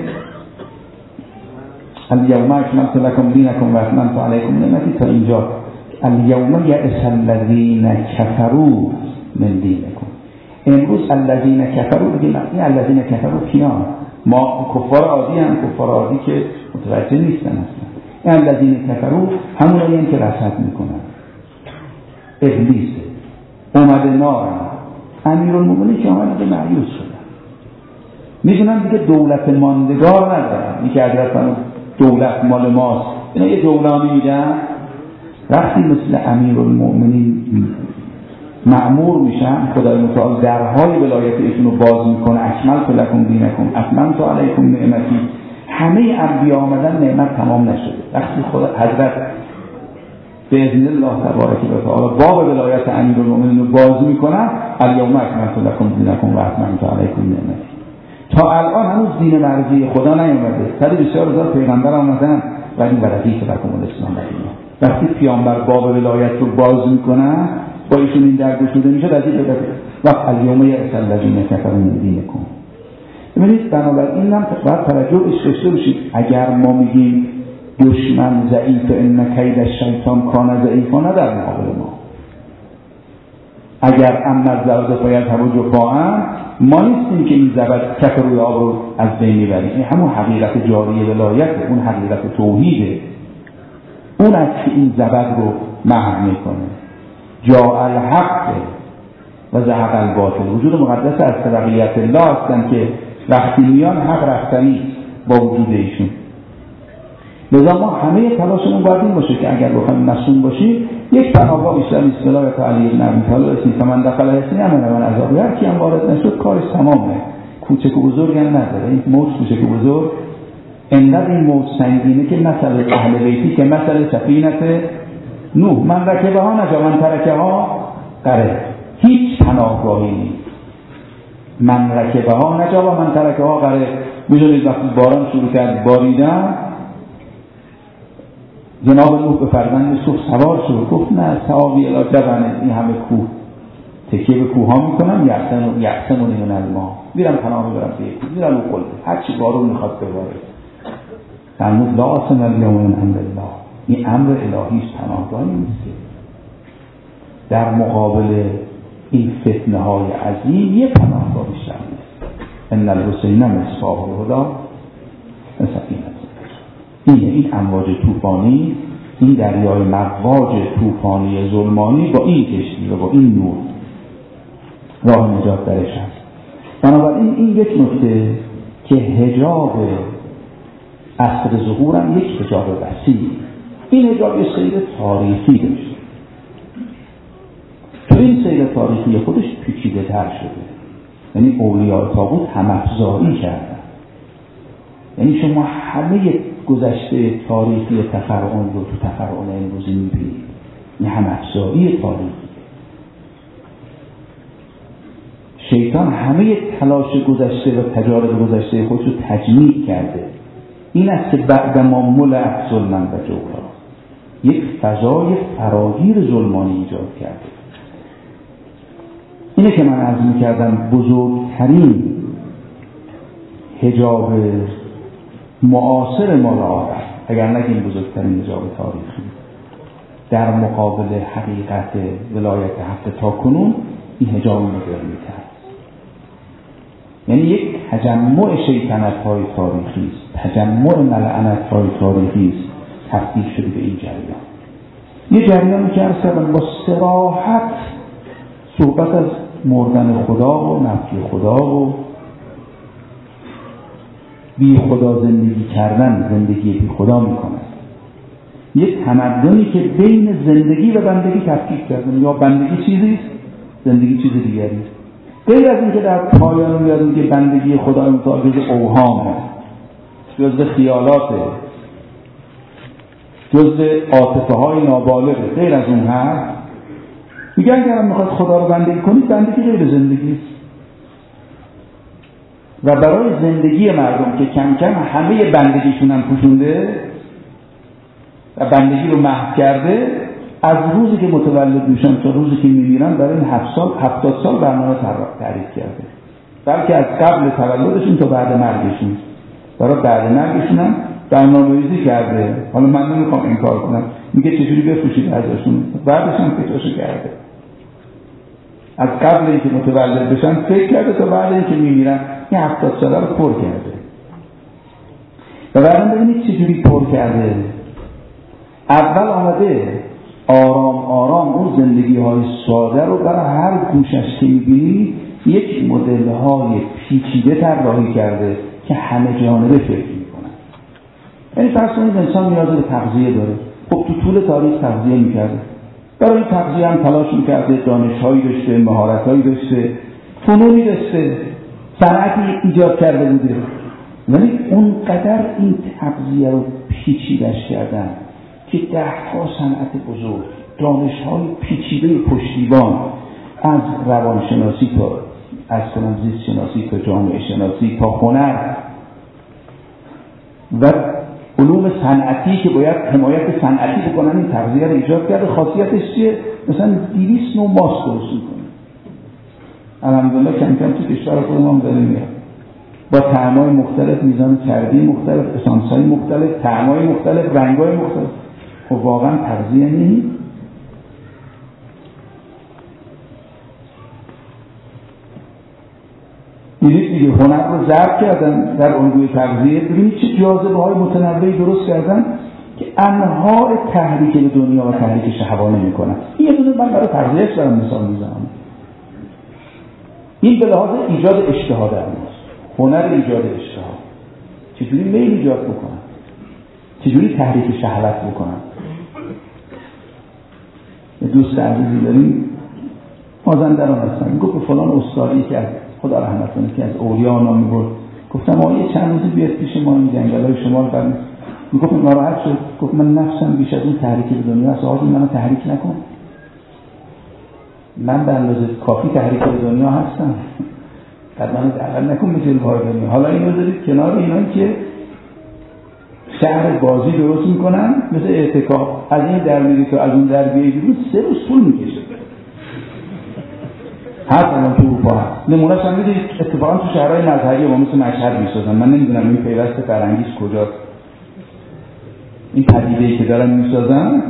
الیوم اکملت لکم دینکم و اتممت علیکم نعمتی، تا اینجا الیوم یئس الذین کفروا من دینکم. امروز الذین کفروا، بگیم این الذین کفروا کیان؟ ما کفار عادی هم، کفار عادی که متوجه نیستن اصلا. این الذین کفروا همونایی که رصد میکنن. ابلیس اومده نار، امیرالمؤمنین که اومده مایوس شدن، میدونن دیگه دولت ماندگار ندارن. این که حضرت فرمود دولت مال ماست، اینا یه جولانی میدن. وقتی مثل امیرالمؤمنین مأمور میشن، خدای متعال درهای ولایت ایشون رو باز میکنه، اکملت لکم دینکم اتممت علیکم نعمتی. همه انبیا آمدن، نعمت تمام نشده. وقتی خدا حضرت باذن الله تبارک و تعالی باب ولایت امیرالمؤمنین رو باز میکنن، الیوم اکملت لکم دینکم و اتممت علیکم نعمتی. تا الان هنوز دین مرضی خدا نیومده. 124,000 پیغمبر آمدن ولی ورقی که لکم الاسلام دینه. وقتی پیامبر باب ولایت رو باز میکنن، با ایشون این درگشوده میشه، از این بدهد وقت الیوم یئس الذین کفروا من دینکم. ببینید بنابراین هم باید توجهش داشته باشید. اگر ما میگیم دشمن ضعیف، ان کید الشیطان کان ضعیفا، نه در مقابل ما. اگر اما الزبد فیذهب جفاء، ما نیستیم که این زبد کف روی آب رو از بین میبریم. این همون حقیقت جاری ولایت، اون حقیقت توحیده، اون است که این زبد رو محو میکنه. جاء الحق و زهق الباطل. وجود مقدس از تبعیت الله هستن که وقتی میان حق رفتنی با وجود ایشون. لذا ما همه تلاشمون باید این باشه که اگر بخوایم مسئول باشیم، یک پناهگاه بیشتر نیست. ولایت علی بن ابی طالب اسمی من دخل حسنی امن من عذاب، هر کی هم وارد نشد کارش تمامه. کوچک و بزرگ هم نداره. این موت کوچک و بزرگ انقدر این موت سنگینه که مثل اهل بیتی که مثل سفینه نوح، من رکبه ها نجا من ترکه ها قره. هیچ پناهگاهی نیست. من رکبه ها نجا و من ترکه ها قره. میدونید وقتی باران شروع کرد باریدن، جناب نوح به فرزند یوسف سوار شد، گفت نه ساوی الی جبل، این همه کوه تکیه به کوه ها میکنم، یحسمون من الماء، میرم پناه میبرم به کوه، میرم رو قلبه، هرچی بارون میخواد بباره. فرمود لا عاصم الیوم من امر الله. این امر الهی است، پناهگاهی نیست. در مقابل این فتنه های عظیم یه پناهگاه بیشتر نیست. ان الحسین مصباح الهدی سفینه. این امواج طوفانی، این دریای مواج طوفانی ظلمانی با این کشتی و با این نور راه نجات درش هست. بنابراین این یک نکته که حجاب عصر ظهور هم یک حجاب وسیع، این حجاب یه سیر تاریخی داشت. تو این سیر تاریخی خودش پیچیده تر شده. یعنی اولیاء طاغوت هم‌افزایی کردن. یعنی شما همه گذشته تاریخی تفرعون رو تو تفرعون امروزی میبینید. این هم‌افزایی تاریخی. شیطان همه تلاش گذشته و تجارب گذشته خودش رو تجمیع کرده. این است که بعدما ملأ ظلما و جورا، یک فضای فراگیر ظلمانی ایجاد کرده. اینه که من عرض می‌کردم بزرگترین حجاب معاصر ما را آورد، اگر نگیم بزرگترین حجاب تاریخی، در مقابل حقیقت ولایت حق تا کنون این حجاب مدرنیته است. یعنی یک تجمع شیطنت‌های تاریخی است، تجمع ملعنت‌های تاریخی است تبدیل شده به این جریان. یه جریانی که عرض کردم با صراحت صحبت از مردن خدا و نفی خدا و بی خدا زندگی کردن، زندگی بی خدا می‌کند. یک تمدنی که بین زندگی و بندگی تفکیک کردن، یا بندگی چیزی است، زندگی چیز دیگری است. غیر از اینکه در پایان میاد که بندگی خدای متعال جز اوهامه، جز خیالاته، جز عاطفه های نابالغه، غیر از اون هست. میگن اگر میخواد خدا رو بندگی کنید، بندگی غیر زندگی است. و برای زندگی مردم که کم کم همه بندگیشون هم پوشونده و بندگی رو محو کرده، از روزی که متولد میشن تا روزی که میمیرن برای این 70 سال برنامه تعریف کرده. بلکه از قبل تولدشون تا بعد مرگشون، برای بعد مرگشون هم برنامه‌ریزی کرده. حالا من نمیخوام انکار کنم، میگه چجوری بفروشید ازشون، بعدش هم فکرشو کرده. از قبل اینکه متولد بشن فکر کرده تا بعد اینکه میمیرن این 70 ساله رو پر کرده. و بعدم ببینید چجوری پر کرده. اول آمده آرام آرام اون زندگی های ساده رو برای هر گوشش که میبینی یک مدل های پیچیده طراحی کرده که همه جانبه فکر میکنن. یعنی فرض کنید انسان نیاز به تغذیه داره. خب تو طول تاریخ تغذیه میکرده، برای تغذیه هم تلاش میکرده، دانش‌هایی داشته، مهارت‌هایی داشته، فنونی داشته، صنعتی ایجاد کرده بوده. ولی اونقدر این تغذیه رو پیچیده‌اش کردن که 10 صنعت بزرگ، دانش‌های پیچیده پشتیبان، از روانشناسی تا زیست شناسی تا جامعه شناسی تا هنر و علوم صنعتی که باید حمایت صنعتی بکنن، این تغذیه رو ایجاد کرده. خاصیتش چیه؟ مثلا 200 نوع ماست درست می‌کنه. الحمدلله کم کم تو کشور خودمون داره میاد، با طعم‌های مختلف، میزان چربی مختلف، اسانس‌های مختلف، طعم‌های مختلف، رنگ‌های مختلف. خب واقعا تغذیه نیست. دیدید دیگه هنر رو ضرب کردن در الگوی تغذیه. ببینید چه جاذبه‌های متنوعی درست کردن که انواع تحریک به دنیا و تحریک شهوانه میکنن. این یه دونه من برای تغذیهش دارم مثال میزنم. این به لحاظ ایجاد اشتها در ماست. هنر ایجاد اشتها، چجوری میل ایجاد بکنن، چجوری تحریک شهوت بکنن. دوست عزیزی داریم مازندران هستن، گفت به فلان استادی که از خدا رحمت کنه که از اولیاء نام میبرد، گفتم آقا یه چند روزی بیاد پیش ما این جنگل‌های شمال بریم. میگفت ناراحت شد، گفت من نفسم بیش از اون تحریک به دنیا است، آقا منو تحریک نکن. من به اندازه کافی تحریک به دنیا هستم، بعد منو دعوت نکن به جلوه‌های دنیا. حالا اینو دارید کنار اینا که شهر بازی درست میکنن مثل اعتکاف، از این در میری تو از اون در بیایی بیرون 3 روز طول میکشه. هست الان تو اروپا هست. نمونه‌اش هم میدید اتفاقا تو شهرهای مذهبی ما مثل مشهد میسازن. من نمیدونم این پیوست فرهنگیش کجاست. این پدیده‌ای که دارن میسازن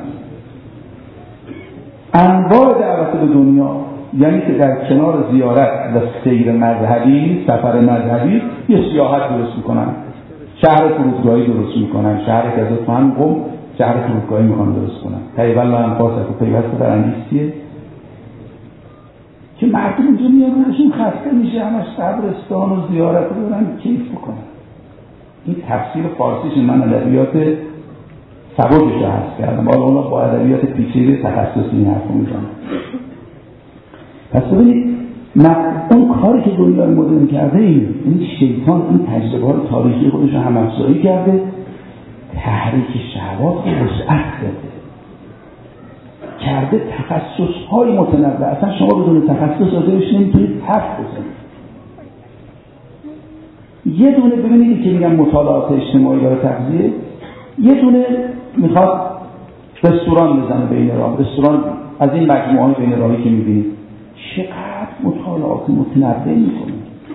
انواع دعوت به دنیا، یعنی که در کنار زیارت و سیر مذهبی، سفر مذهبی، یه سیاحت درست میکنن. شهر فرودگاهی درست میکنن، شهر که از فهم قم شهر فرودگاهی میخوان درست کنن. طیب الله انفاسکم پیوسته در انگیزیه که مردم اونجا میان روشون خسته میشه، همش قبرستان و زیارت رو برن کیف بکنن. این تفسیر فارسیش من ادبیات سبکش رو هست کردم، حالا اونا با ادبیات پیچیده تخصصی این حرف رو میزنن. پس ببینید اون کاری که دنیای مدرن کرده این شیطان این تجربه های تاریخی خودش رو هم افزایی کرده، تحریک شهوات رو وسعت داده، کرده تخصص های متنوع. اصلا شما بدون تخصص راجعش نمیتونید حرف بزنید. یه دونه ببینید که میگن مطالعات اجتماعی برای تغذیه، یه دونه میخواد رستوران بزنه بین راه، رستوران از این مجموعه های بین راهی که میبینید چقدر مطالعات متنوع میکنه.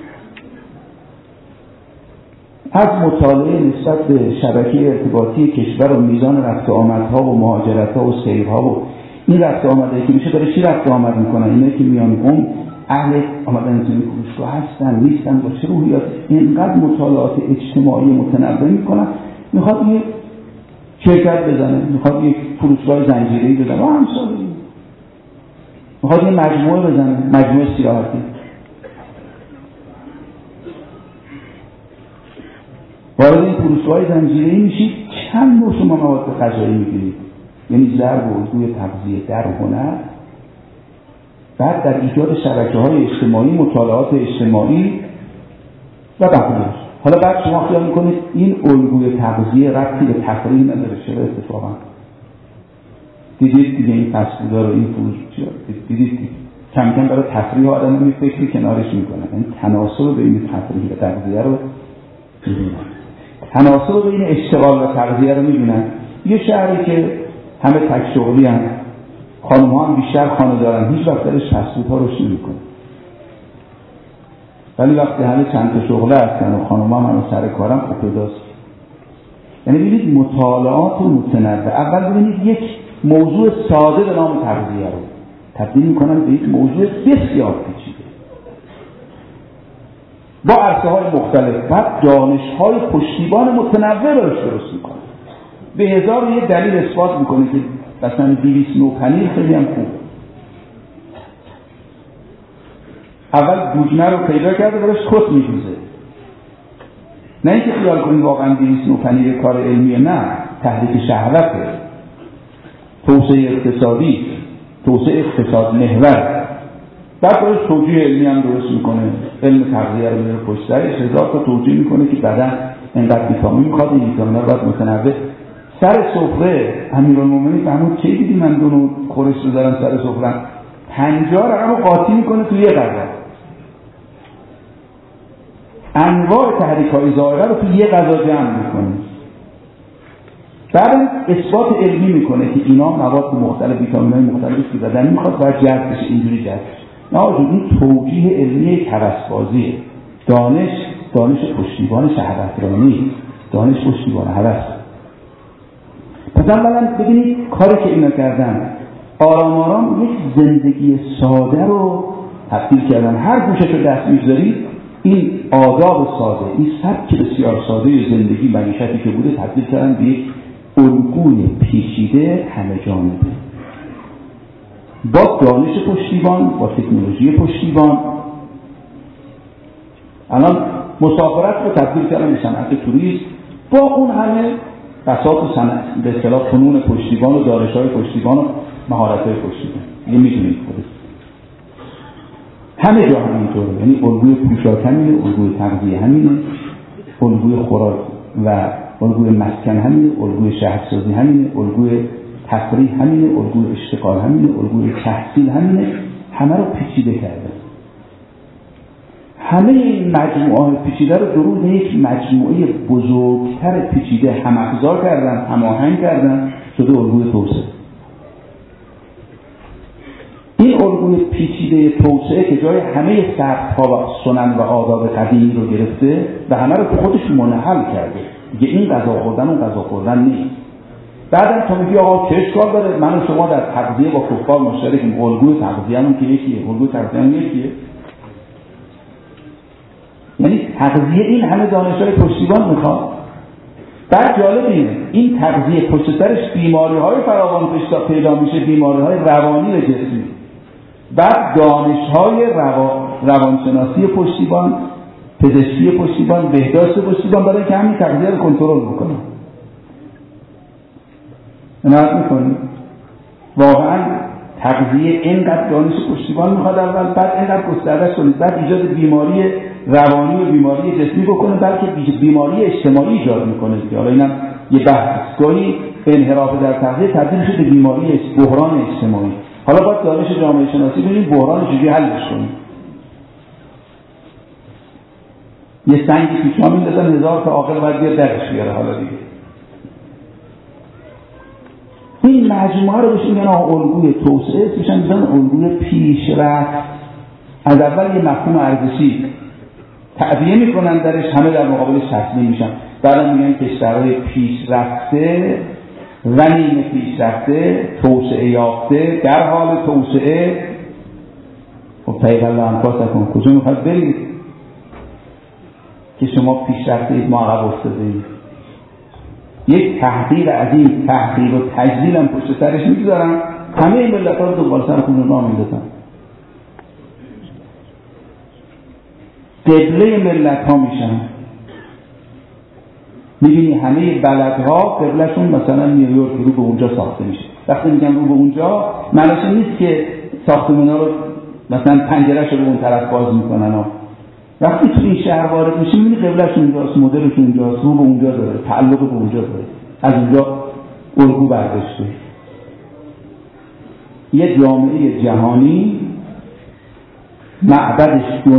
از مطالعه نسبت به شبکه ارتباطی کشور و میزان رفت و آمدها و مهاجرتها و سیرها و این رفت و آمدهایی که میشه برای چی رفت و آمد میکنن، اینایی که میان قم اهل آمدن توی فروشگاه هستن نیستن با چه روحیات، اینقدر مطالعات اجتماعی متنوع میکنن. میخواد یک شرکت بزنه، میخواد یک فروشگاه زنجیره‌ای بزنه و همسالی، میخواد یک مجموعه بزنه، مجموعه سیاحتی. وارد این فروشگاه زنجیره‌ای میشید، چند نوع شما مواد غذایی میگیرید، یعنی ضرب و الگوی تغذیه در هنر، بعد در ایجاد شبکه‌های اجتماعی، مطالعات اجتماعی و بقیه. حالا بعد شما خیال میکنید این الگوی تغذیه ربطی به تفریح نداره. چرا اتفاقا دیدید دیگه این فسفودا رو، این فروشگاه دیدید کم کم برای تفریح آدم فکری کنارش میکنن، یعنی تناسب بین تفریح و تغذیه رو میبینن، تناسب بین اشتغال و تغذیه رو میبینن. یه شهری که همه تک شغلی هم، خانم ها هم بیشتر خانه دارن، هیچ وقت درش فسفودها روش نمیکنه، ولی وقتی همه چند تا شغله هستن و خانم ها هم سر کارم خوب پیداست. یعنی ببینید مطالعات متنوع. اول ببینید یک موضوع ساده به نام تغذیه رو تبدیل میکنن به یک موضوع بسیار پیچیده با عرصه‌های مختلف، بعد دانش‌های پشتیبان متنوع براش درست میکنن. به هزار و یک دلیل اثبات میکنه که مثلا 200 نوع پنیر خیلی هم خوب. اول گوجمه رو پیدا کرده براش کت می‌دوزه، نه اینکه خیال کنید واقعا 200 نوع پنیر کار علمیه، نه، تحریک شهوته، توسعه اقتصادی، توسعه اقتصاد محور. بعد براش توجیه علمی هم درست میکنه، علم تغذیه رو میره پشت سرش، هزار تا توجیه میکنه که بدن اینقدر ویتامین میخواد، این ویتامین‌ها رو باید متنوع. سر سفره امیرالمومنین محمود کی دیدی من دو نوع خورش رو دارم سر سفره؟ 50 رقم رو قاطی میکنه توی یه غذا، انواع تحریک‌های ظاهره رو توی یه غذا جمع میکنه. بعد اثبات علمی میکنه که اینا مواد مختلف، ویتامین‌های مختلفی که بدن میخواد باید جذب بشه، اینجوری جذب بشه. نه آجون، این توجیه علمی هوس‌بازیه. دانش پشتیبان شهوترانی، دانش پشتیبان هوس. پس اولا ببینید کاری که اینا کردن، آرام آرام یک زندگی ساده رو تبدیل کردن. هر گوشش رو دست می‌ذارید این آداب ساده، این سبک بسیار ساده زندگی معیشتی که بوده تبدیل کردن به یک الگوی پیچیده همه جانبه با دانش پشتیبان، با تکنولوژی پشتیبان. الان مسافرت رو تبدیل کردن به صنعت توریسم با اون همه بساط و صنعت، به اصطلاح فنون پشتیبان و دانش‌های پشتیبان و مهارت‌های پشتیبان. دیگه می‌دونید خودت همه جا همینطوره، یعنی الگوی پوشاک همینه، الگوی تغذیه همینه، الگوی خوراک و الگوی مسکن همینه، الگوی شهرسازی همینه، الگوی تفریح همینه، الگوی اشتغال همینه، الگوی تحصیل همینه. همه رو پیچیده کرده. همه این مجموعه پیچیده رو درون یک مجموعه بزرگتر پیچیده هم‌افزا کردن، هماهنگ کردن، شده الگوی توسعه. این الگوی پیچیده توسعه که جای همه سبک‌ها و سنن و آداب قدیمی رو گرفته و همه رو تو خودش منحل کرده. دیگه این غذا خوردن اون غذا خوردن نیست. بعدم تو میگی آقا چه اشکال داره من و شما در تغذیه با کفار مشترکیم، الگوی تغذیه‌مون که یکیه، الگوی تغذیه‌مون یکیه. یعنی تغذیه این همه دانش‌های پشتیبان میخواد. بعد جالب اینه این تغذیه پشت سرش بیماری‌های فراوان پیدا میشه، بیماری‌های روانی و جسمی. بعد دانش‌های روانشناسی پشتیبان، پزشکی پشتیبان، بهداشت پشتیبان برای که همین تغذیه رو کنترل بکنه. عنایت می‌کنید؟ واقعاً تغذیه اینقدر دانش پشتیبان میخواد اول، بعد اینقدر گسترده‌اش کنید، بعد ایجاد بیماری روانی و بیماری جسمی بکنه، بلکه بیماری اجتماعی ایجاد میکنه دیگه. حالا اینم یه بحث، گاهی انحراف در تغذیه تبدیل شده به بیماری بحران اجتماعی. حالا باید دانش جامعه شناسی ببینیم بحران چجوری حلش کنیم. یه سنگ پیچا میندازن 1000 تا عاقل باید بیاد درش بیاره. حالا دیگه این مجموعه رو بهش میگن الگوی توسعه، میشن میگن الگوی پیشرفت. از اول یه مفهوم ارزشی تعبیه میکنن درش، همه در مقابلش تسلیم میشن. بعد میگن کشورهای پیشرفته و نیمه پیشرفته، توسعه یافته، در حال توسعه. خب پیغمبر انفاسکم کجا میخواد برید که شما پیشرفته اید ما عقب افتاده اید؟ یک تحقیر عظیم، تحقیر و تجلیل هم پشت سرش میگذارن. همه این ملت ها رو دنبال سر خون نام میدازن. قبله ملت ها میشن. میبینی همه بلدها قبلشون مثلا نیویورک رو به اونجا ساخته میشه. وقتی میگم رو به اونجا معنیش نیست که ساختمونا رو مثلا پنجره‌اش رو به اون طرف باز میکنن. وقتی تو این شهر وارد میشی میبینی قبلش اونجاست، مدرش اونجاست، رو به اونجا داره، تعلق به اونجا داره، از اونجا الگو برداشته. یه جامعه جهانی معبدش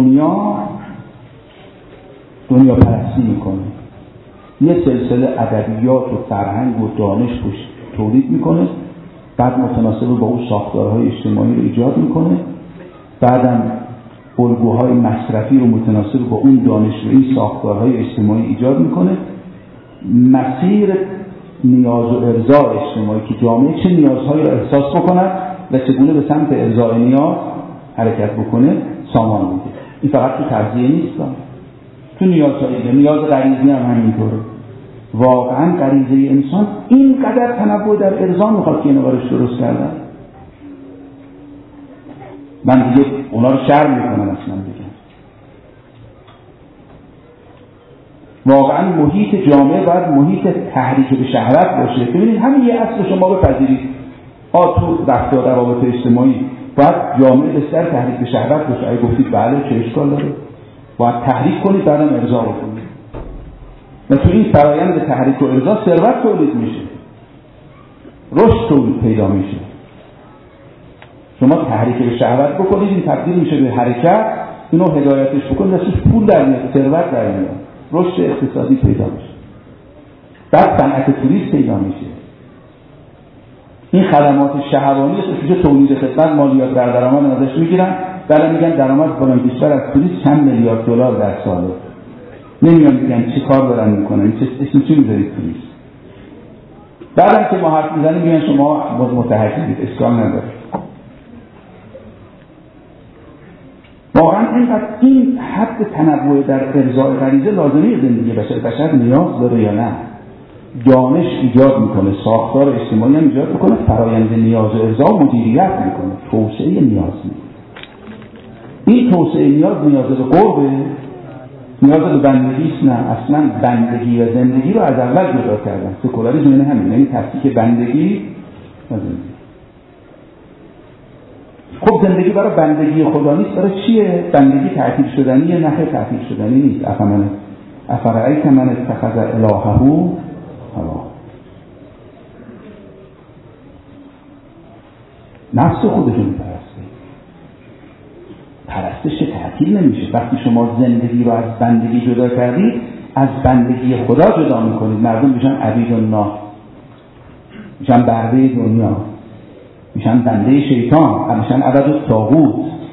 دنیا پرستی میکنه، یه سلسله ادبیات و فرهنگ و دانش تولید میکنه، بعد متناسب با اون ساختارهای اجتماعی رو ایجاد میکنه، بعدم الگوهای مصرفی رو متناسب با اون دانش و این ساختارهای اجتماعی ایجاد میکنه. مسیر نیاز و ارضاء اجتماعی که جامعه چه نیازهایی رو احساس بکند و چگونه به سمت ارضاء نیاز حرکت بکنه سامان میده. این فقط تو تغذیه نیست، تو نیازهای نیاز غریزی هم همینطوره. واقعا غریزه انسان اینقدر تنوع در ارضا میخواد که اینو براش درست کردن. من دیگه اونا رو شرم میکنم اصلا دیگه. واقعا محیط جامعه باید محیط تحریک به شهوت باشه. ببینید همین یه اصل شما بپذیرید، تو رفتار روابط اجتماعی باید جامعه بسیار تحریک به شهوت باشه. اگه گفتید بله چه اشکال داره؟ باید تحریک کنید بعدم ارضا بکنید. و تو این فرایند تحریک و ارضا ثروت تولید میشه، رشد تولید پیدا میشه. شما تحریک به شهوت بکنید این تبدیل میشه به حرکت، اینو هدایتش بکنید ازش پول در میاد، ثروت در میاد، رشد اقتصادی پیدا میشه، بعد صنعت توریسم پیدا میشه. این خدمات شهوانی اسمش تولید خدمت، مالیات در درآمد ازش میگیرن، بعد میگن درآمد فلان کشور از توریسم چند میلیارد دلار در ساله. نمیان میگن چی کار دارن میکنن، اسم چی میذارید توریسم. بعدم که ما حرف میزنیم میگن شما متحکمید، اشکال نداره. واقعا اینقدر این حد تنوع در ارضاء غریزه لازمه زندگی بشر نیاز داره یا نه؟ دانش ایجاد میکنه، ساختار اجتماعی هم ایجاد میکنه، فرایند نیاز و ارضا مدیریت میکنه، توسعه نیاز میکنه. این توسعه نیاز به قربه، نیاز به بندگی است. نه، اصلا بندگی و زندگی رو از اول جدا کردن. سکولاریسم یعنی همین، یعنی تفکیک بندگی و زندگی. خب زندگی برای بندگی خدا نیست، برای چیه؟ بندگی تعطیل شدنیه، نه تعطیل شدنی نیست. افرأیت من اتخذ الهه هواه. نفس خودشون پرستش تعطیل نمیشه. وقتی شما زندگی رو از بندگی جدا کردید، از بندگی خدا جدا میکنید. مردم میشن عبید الله، میشن برده دنیا، میشن بنده شیطان، میشن عبد الطاغوت.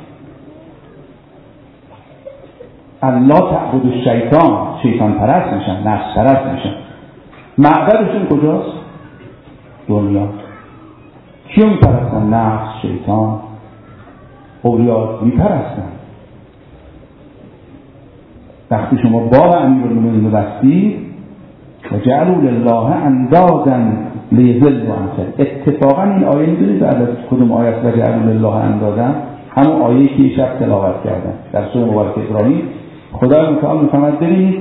الله تعبد الشیطان، شیطان پرست میشن، نفس پرست میشن. معبدشون کجاست؟ دنیا. کیو میپرستن؟ نفس، شیطان، اولیاء میپرستن. وقتی شما باب امیرالمومنین رو بستید، و جعلوا لله اندادا لیضلوا عن سبیله. اتفاقا این آیه میدونید بعد از کدوم آیه است؟ و جعلوا لله اندادا، همون آیه‌ای که شب تلاوت کردن در سوره مبارکه ابراهیم. خدای متعال میفرماید ببینید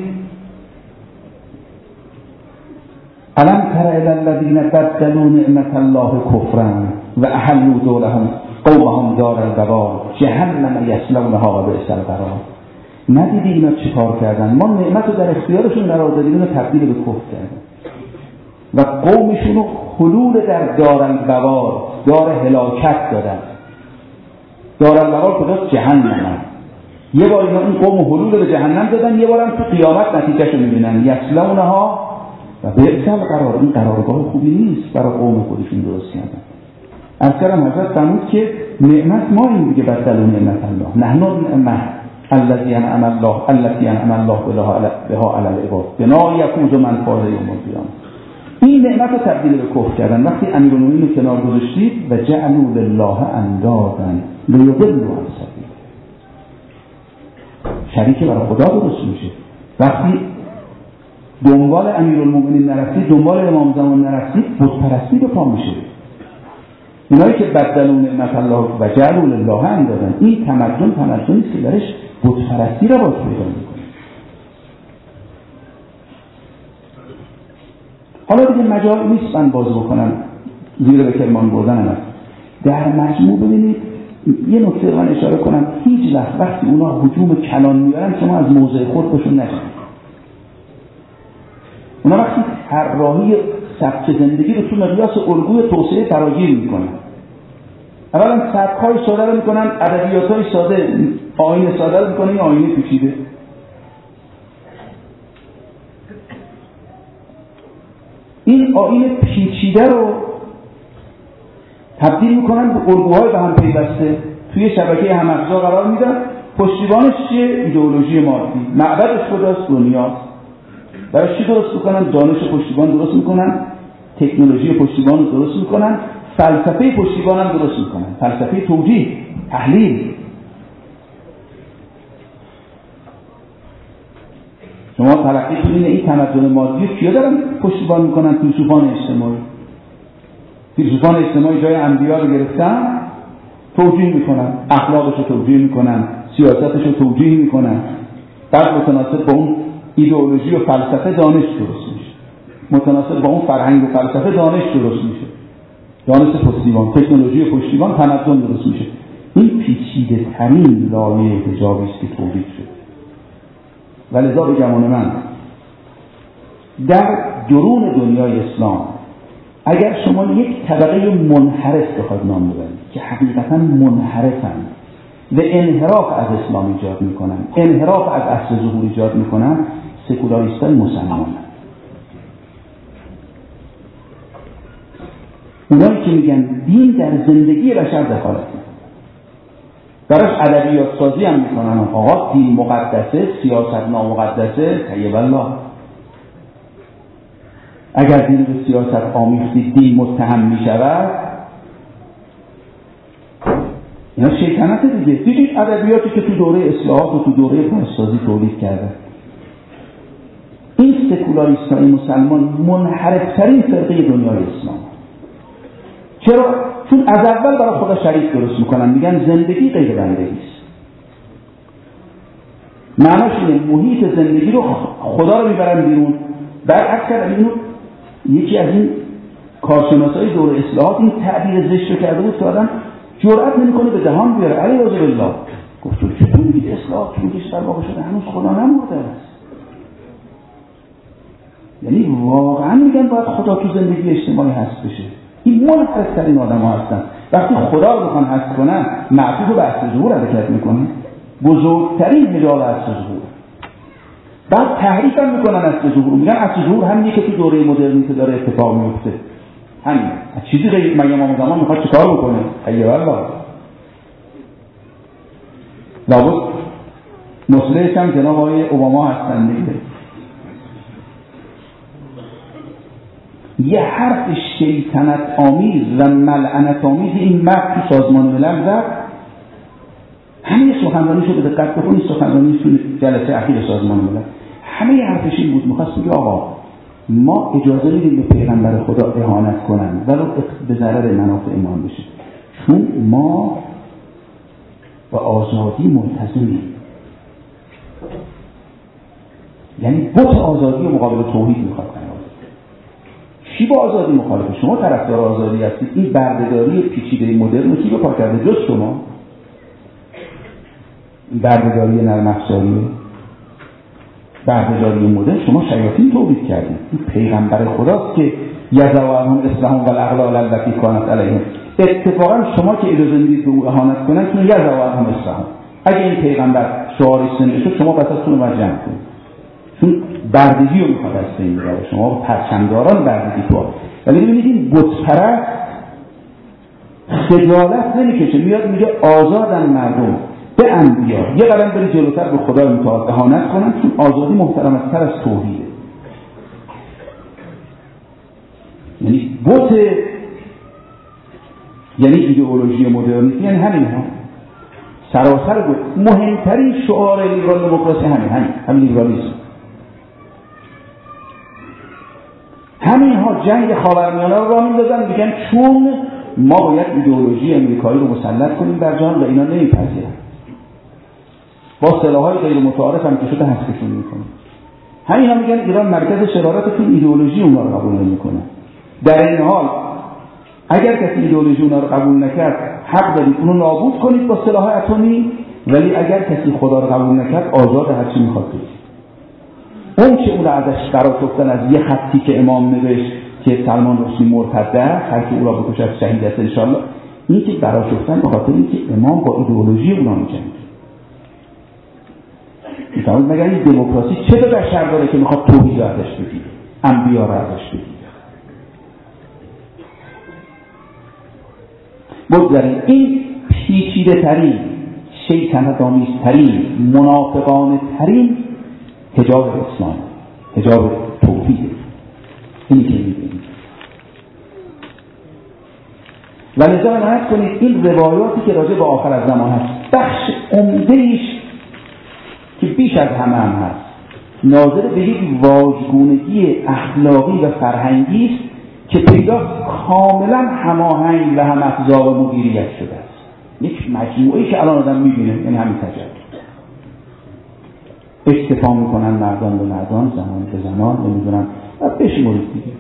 الم تر الی الذین بدلوا نعمت الله کفرا و احلوا قومهم دار البوار جهنم یصلونها و بئس القرار. ندیدی اینا چه کار کردن؟ ما نعمت رو در اختیارشون قرار دادیم، اینو تبدیل به کفر کردن و قومشون رو خلود در دار البوار، دار هلاکت دادن. دار البوار کجاست؟ جهنم. یه بار اینا این قوم حلول به جهنم دادن، یه بارم تو قیامت نتیجهشو میبینن یصلونها و بئس القرار. این قرارگاه خوبی نیست برای قوم خودشون درست کردن. از کلام حضرت فرمود که نعمت ما این دیگه بدلوا نعمت الله، نحن النعمه التي انعم الله بها علی العباد بنا یفوز من فاز یوم القیامه. این نعمت رو تبدیل به کفر کردن. وقتی امیرالمومنین رو کنار گذاشتید و جعلوا لله اندادا لیضلوا عن سبیله، شریک برای خدا درست میشه. وقتی دنبال امیرالمومنین نرفتید، دنبال امام زمان نرفتید، بت پرستی به پا میشه. اینایی که بدلوا نعمت الله و جعلوا لله اندادا، این تمدنی است که درش بت پرستی را باز پیدا میکنه. حالا دیگه مجال نیست من باز بکنم، زیر به کرمان بردن هم است. در مجموع ببینید یه نکته من اشاره کنم، هیچ وقتی اونا هجوم کلان میارن شما از موضع خود باشون نشید. اونا وقتی طراحی سبک زندگی رو تو مقیاس الگوی توسعه فراگیر میکنن، اولا سبک‌های ساده رو میکنن، ادبیات‌های ساده، آیین ساده رو میکنن، این آیین پیچیده. این آیین پیچیده رو تبدیل میکنن به الگوهای به هم پیوسته، توی شبکه هم‌افزا قرار میدن. پشتیبانش چیه؟ ایدئولوژی مادی. معبدش کجاست؟ دنیاست. برای چی درست میکنن؟ دانش پشتیبان درست میکنن، تکنولوژی پشتیبان رو درست میکنن، فلسفه پشتیبان هم درست میکنن، فلسفه توجیه، تحلیل. شما تلقی کنید این تمدن مادی رو کیا دارن پشتیبان میکنن؟ فیلسوفان اجتماعی. فیلسوفان اجتماعی جای انبیا رو گرفتن، توجیه میکنن، اخلاقش رو توجیه میکنن، سیاستش رو توجیه میکنن، بعد متناسب با اون ایدئولوژی و فلسفه دانش درست میشه، متناسب با اون فرهنگ و فلسفه دانش درست میشه، دانش پشتیبان، تکنولوژی پشتیبان، تمدن درست میشه. این پیچیده ترین لایه حجابی است که تولید شد. ولذا به گمان من در درون دنیای اسلام اگر شما یک طبقه منحرف بخواید نام ببرید که حقیقتا منحرفند و انحراف از اسلام ایجاد میکنن، انحراف از اصل ظهور ایجاد میکنن، سکولاریستای مسلمان. اونایی که میگن دین در زندگی بشر دخالت میکنه، براش ادبیات سازی هم میکنن. آقا دین مقدسه، سیاست نامقدسه، طیب الله. اگر دین به سیاست آمیختی دین متهم میشود، اینا شیطنت دیگه. دیدید ادبیاتی که تو دوره اصلاحات و تو دوره بازسازی تولید کرده. این سکولاریست‌های مسلمان منحرف‌ترین فرقه دنیای اسلام. چرا؟ چون از اول برای خدا شریک درست میکنن، میگن زندگی غیر بندگی است. معناش اینه محیط زندگی رو خدا رو میبرن بیرون. برعکس اینو یکی از این کارشناسای دوره اصلاحات این تعبیر زشت رو کرده بود که آدم جرأت نمیکنه به دهان بیاره. علیه بالله گفت تو چطور میگید اصلاحات چون کشور واقع شده هنوز خدا نمرده است؟ یعنی واقعا میگن باید خدا تو زندگی اجتماعی هست بشه. این منحرف‌ترین آدم ها هستن. وقتی خدا رو بخوان هست کنن معطوف رو به اصل ظهور حرکت میکنن، بزرگترین حجاب اصل ظهور. بعد تحریف هم میکنن اصل ظهور، میگن اصل ظهور همینیه که تو دوره مدرنیته داره اتفاق میفته. همین چیزی غیر مگه امام زمان میخواد چیکار بکنه؟ ایه والله لابد مسئله هم جناب آقای اوباما هستن دیگه. یه حرف شیطنت آمیز و ملعنت آمیز این مرد تو سازمان ملل زد. همه سخنرانیش رو به دقت بخونید، سخنرانیش تو جلسه اخیر سازمان ملل همه حرفش این بود، میخواست بگه آقا ما اجازه میدیم به پیغمبر خدا اهانت کنن ولو به ضرر منافع ایمان بشه، چون ما با آزادی ملتزمیم. یعنی بت آزادی مقابل توحید میخواد قرار بده. کی با آزادی مخالفه؟ شما طرفدار آزادی هستید. این بردهداری پیچیده مدرن کی به پا کرده جز شما؟ این بردهداری نرم افزاریه، بردهداری مدرن شما شیاطین تولید کردید. این پیغمبر خداست که یضع عنهم اصرهم والاغلال التي کانت علیهم. اتفاقا شما که اجازه میدید به او اهانت کنن که یضع عنهم اصرهم. اگه این پیغمبر شعارش زنده شد شما قصاصتون رو جمع کنید، چون بردگی رو میخواد از بین ببره. شما پرچمداران بردگی تو، ولی ببینید این بت‌پرست خجالت نمیکشه، میاد میگه آزادن مردم به انبیا. یه قدم بری جلوتر به خدای متعال اهانت کنن، چون آزادی محترم‌تر از توحیده. یعنی بت، یعنی ایدئولوژی مدرنیته، یعنی همین ها سراسر بت. مهمترین شعار لیبرال دموکراسی همین لیبرالیسم. همین ها جنگ خاورمیانه رو راه میندازن، میگن چون ما باید ایدئولوژی امریکایی رو مسلط کنیم در جهان و اینا نمیپذیرن. با سلاح‌های غیر متعارف هم که شده حذفشون میکنه. همینا میگن ایران مرکز شرارتتون ایدئولوژی اونا رو قبول نمیکنه. در این حال اگر کسی ایدئولوژی اونا رو قبول نکرد حق دارید اونو نابود کنید با سلاح اتمی، ولی اگر کسی خدا رو قبول نکرد آزاد هر چی میخواد کنید. اون که اون رو ازش قرار گرفتن از یه خطی که امام نوشت که سلمان رشدی مرتد است، هر کی او را بکشد شهید است ان شاء الله، این که قرار گرفتن به خاطر اینکه امام با ایدئولوژی اونا میجنگه. میفهمید مگر این دموکراسی چه به بشر داره که میخواد توحید رو ازش بگیره، انبیا رو ازش بگیره؟ بگذاریم این پیچیده ترین، شیطنت‌آمیز ترین، منافقانه ترین حجاب اسلام، حجاب توحید. اینی که می‌بینید. و لذا نهایت کنید این روایاتی که راجع به آخر از زمان هست، بخش عمده‌ایش که بیش از همه هم هست ناظر به یک واژگونگی اخلاقی و فرهنگی است که پیدا کاملا هماهنگ و هم‌افزا و مدیریت شده است. یک مجموعه‌ای که الان آدم می‌بینه، یعنی همین تجربه اکتفا میکنن مردان به مردان، زمان به زمان، نمیدونم و بشمارید دیگه.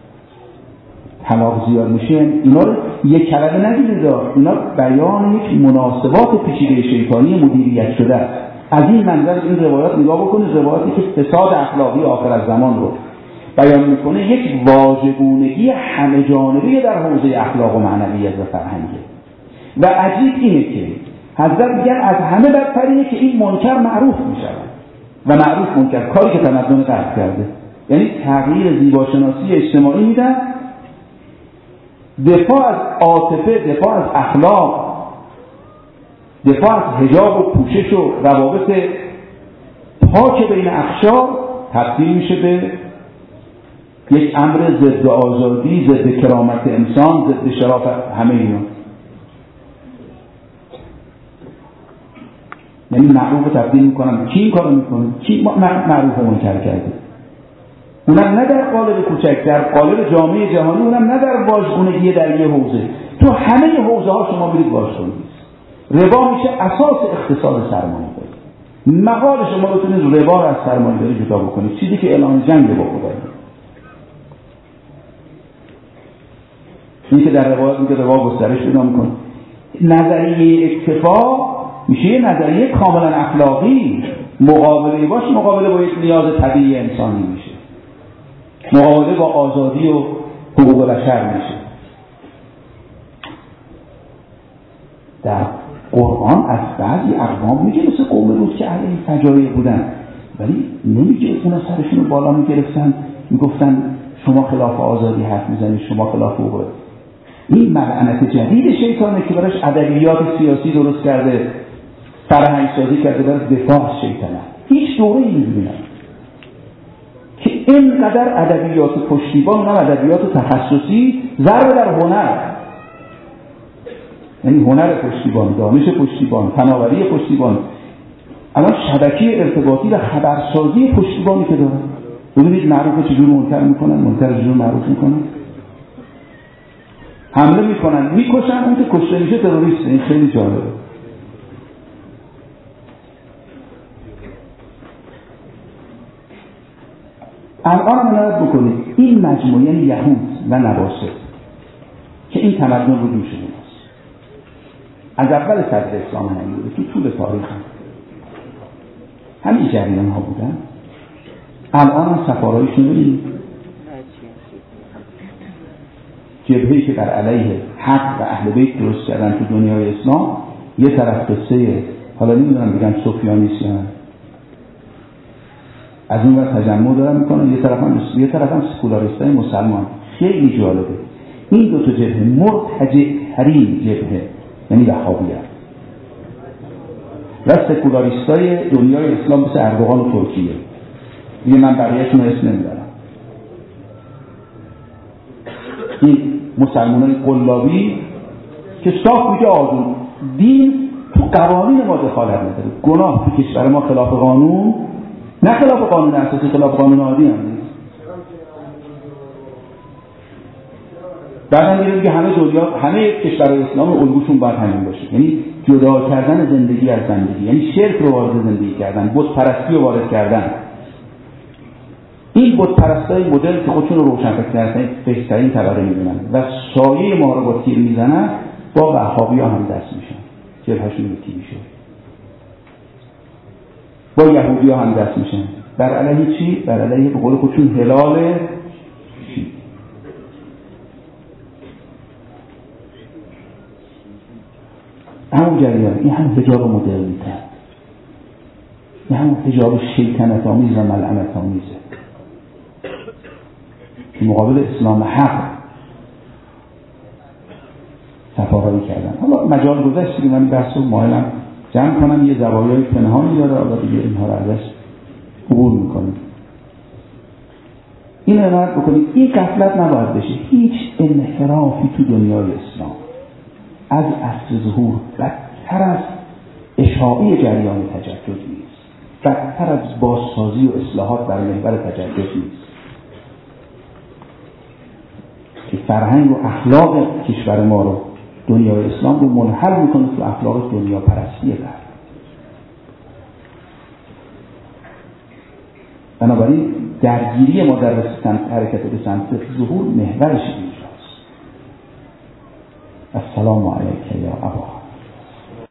طلاق زیاد میشه، اینا رو یک کلمه نگیرید، اینا بیان یک مناسبات پیچیده شیطانی مدیریت شده است. از این منظر این روایات نگاه بکنید، روایاتی که فساد اخلاقی آخر از زمان رو بیان میکنه، یک واژگونگی همه جانبه در حوزه اخلاق و معنویت و فرهنگه. و عجیب اینه که حضرت میگن از همه بدتر اینه که این منکر معروف میشود و معروف منکر، کاری که تمدن غرب کرده. یعنی تغییر زیباشناسی اجتماعی میدن، دفاع از عاطفه، دفاع از اخلاق، دفاع از حجاب و پوشش و روابط پاک بین اقشار تبدیل میشه به یک امر ضد آزادی، ضد کرامت انسان، ضد شرافت همه اینا. یعنی معروف رو تبدیل میکنن. کی این کارو میکنه؟ کی معروف رو منکر کرده؟ اونم نه در قالب کوچک، در قالب جامعه جهانی، اونم نه در واژگونگی در یه حوزه. تو همه حوزه ها شما برید واژگونگی. ربا میشه اساس اقتصاد سرمایه‌داری. مقال شما بتونید ربا رو از سرمایه‌داری جدا بکنید، چیزی که اعلان جنگ با خداست. این که در روایات میگه ربا گسترش پیدا میکنه. نظریه اکتفا میشه یه نظریه کاملا اخلاقی. مقابله باش مقابله با یک نیاز طبیعی انسانی میشه، مقابله با آزادی و حقوق بشر میشه. در قرآن از بعضی اقوام میگه مثل قوم لوط که علیه فجایع بودن، ولی نمیگه اونا سرشون رو بالا میگرفتن میگفتن شما خلاف آزادی حرف میزنید، شما خلاف حقوق. این ملعنت جدید شیطانه که براش ادبیات سیاسی درست کرده، فرهنگ سازی کرده برای دفاع از شیطنت. هیچ دوره‌ای نمی‌بینم که اینقدر ادبیات پشتیبان و ادبیات تخصصی ضرب در هنر، یعنی هنر پشتیبان، دانش پشتیبان، فناوری پشتیبان، الان شبکه ارتباطی و خبرسازی پشتیبانی که داره. ببینید معروف چجور منکر میکنن، منکر چجور معروف میکنن. حمله میکنن، میکشن، اون که کشته میشه تروریسته. این خیلی جالبه. الان هم نگاه بکنید این مجموعه یعنی یهود و نواسط که این تمدن رو دوش بودست از اول صدر اسلام همین بوده، تو طول تاریخ همین جریان ها بودن. الان هم سفارایشون ببینید، جبهه‌ای که بر علیه حق و اهل بیت درست کردن تو دنیای اسلام، یه طرف قصه حالا نمیدونم بگم سفیانیسیان از اون وقت تجمع دارن میکنن، یه طرف هم سکولاریستای مسلمان. خیلی جالبه این دو تا جبهه مرتجع ترین جبهه یعنی وهابیه و سکولاریستای دنیای اسلام مثل اردوغان و ترکیه. دیگه من بقیه‌شون اسم نمیبرم. این مسلمانای قلابی که صاف میگه آزون دین تو قوانین ما دخالت نداره، گناه تو کشور ما خلاف قانون، نه خلاف قانون اساسی، خلاف قانون عادی هم نیست. بعدم میگه که همه کشورهای اسلامی الگوشون باید همین باشه، یعنی جدا کردن زندگی از زندگی، یعنی شرک رو وارد زندگی کردن، بت پرستی رو وارد کردن. این بت پرستای مدل که خودشون رو روشنفکر کردن بهترین طبقه میدونن و سایه ما رو با تیر میزنن، با وهابی‌ها هم دست میشن، جبهه‌شون یکی میشه. با یهودی‌ها هم دست میشن. بر علیه چی؟ بر علیه به قول خودشون هلال چی؟ همون جریان. این هم حجاب مدرنیته، این هم حجاب شیطنت آمیز و ملعنت آمیزه که مقابل اسلام حق صفاهایی کردن. حالا مجال گذشت که من بحث رو مایلم جمع کنم، یه زوایای پنهانی داره، حالا دیگه اینها رو ازش عبور میکنیم. این عنایت بکنید این غفلت نباید بشه. هیچ انحرافی تو دنیای اسلام از عصر ظهور بدتر از اشاعه جریان تجدد نیست، بدتر از بازسازی و اصلاحات بر محور تجدد نیست که فرهنگ و اخلاق کشور ما رو، دنیای اسلام رو منحل میکنه تو اخلاق دنیا پرستی غرب. بنابراین درگیری ما در حرکت به سمت ظهور محورش اینجاست. السلام علیک یا ابا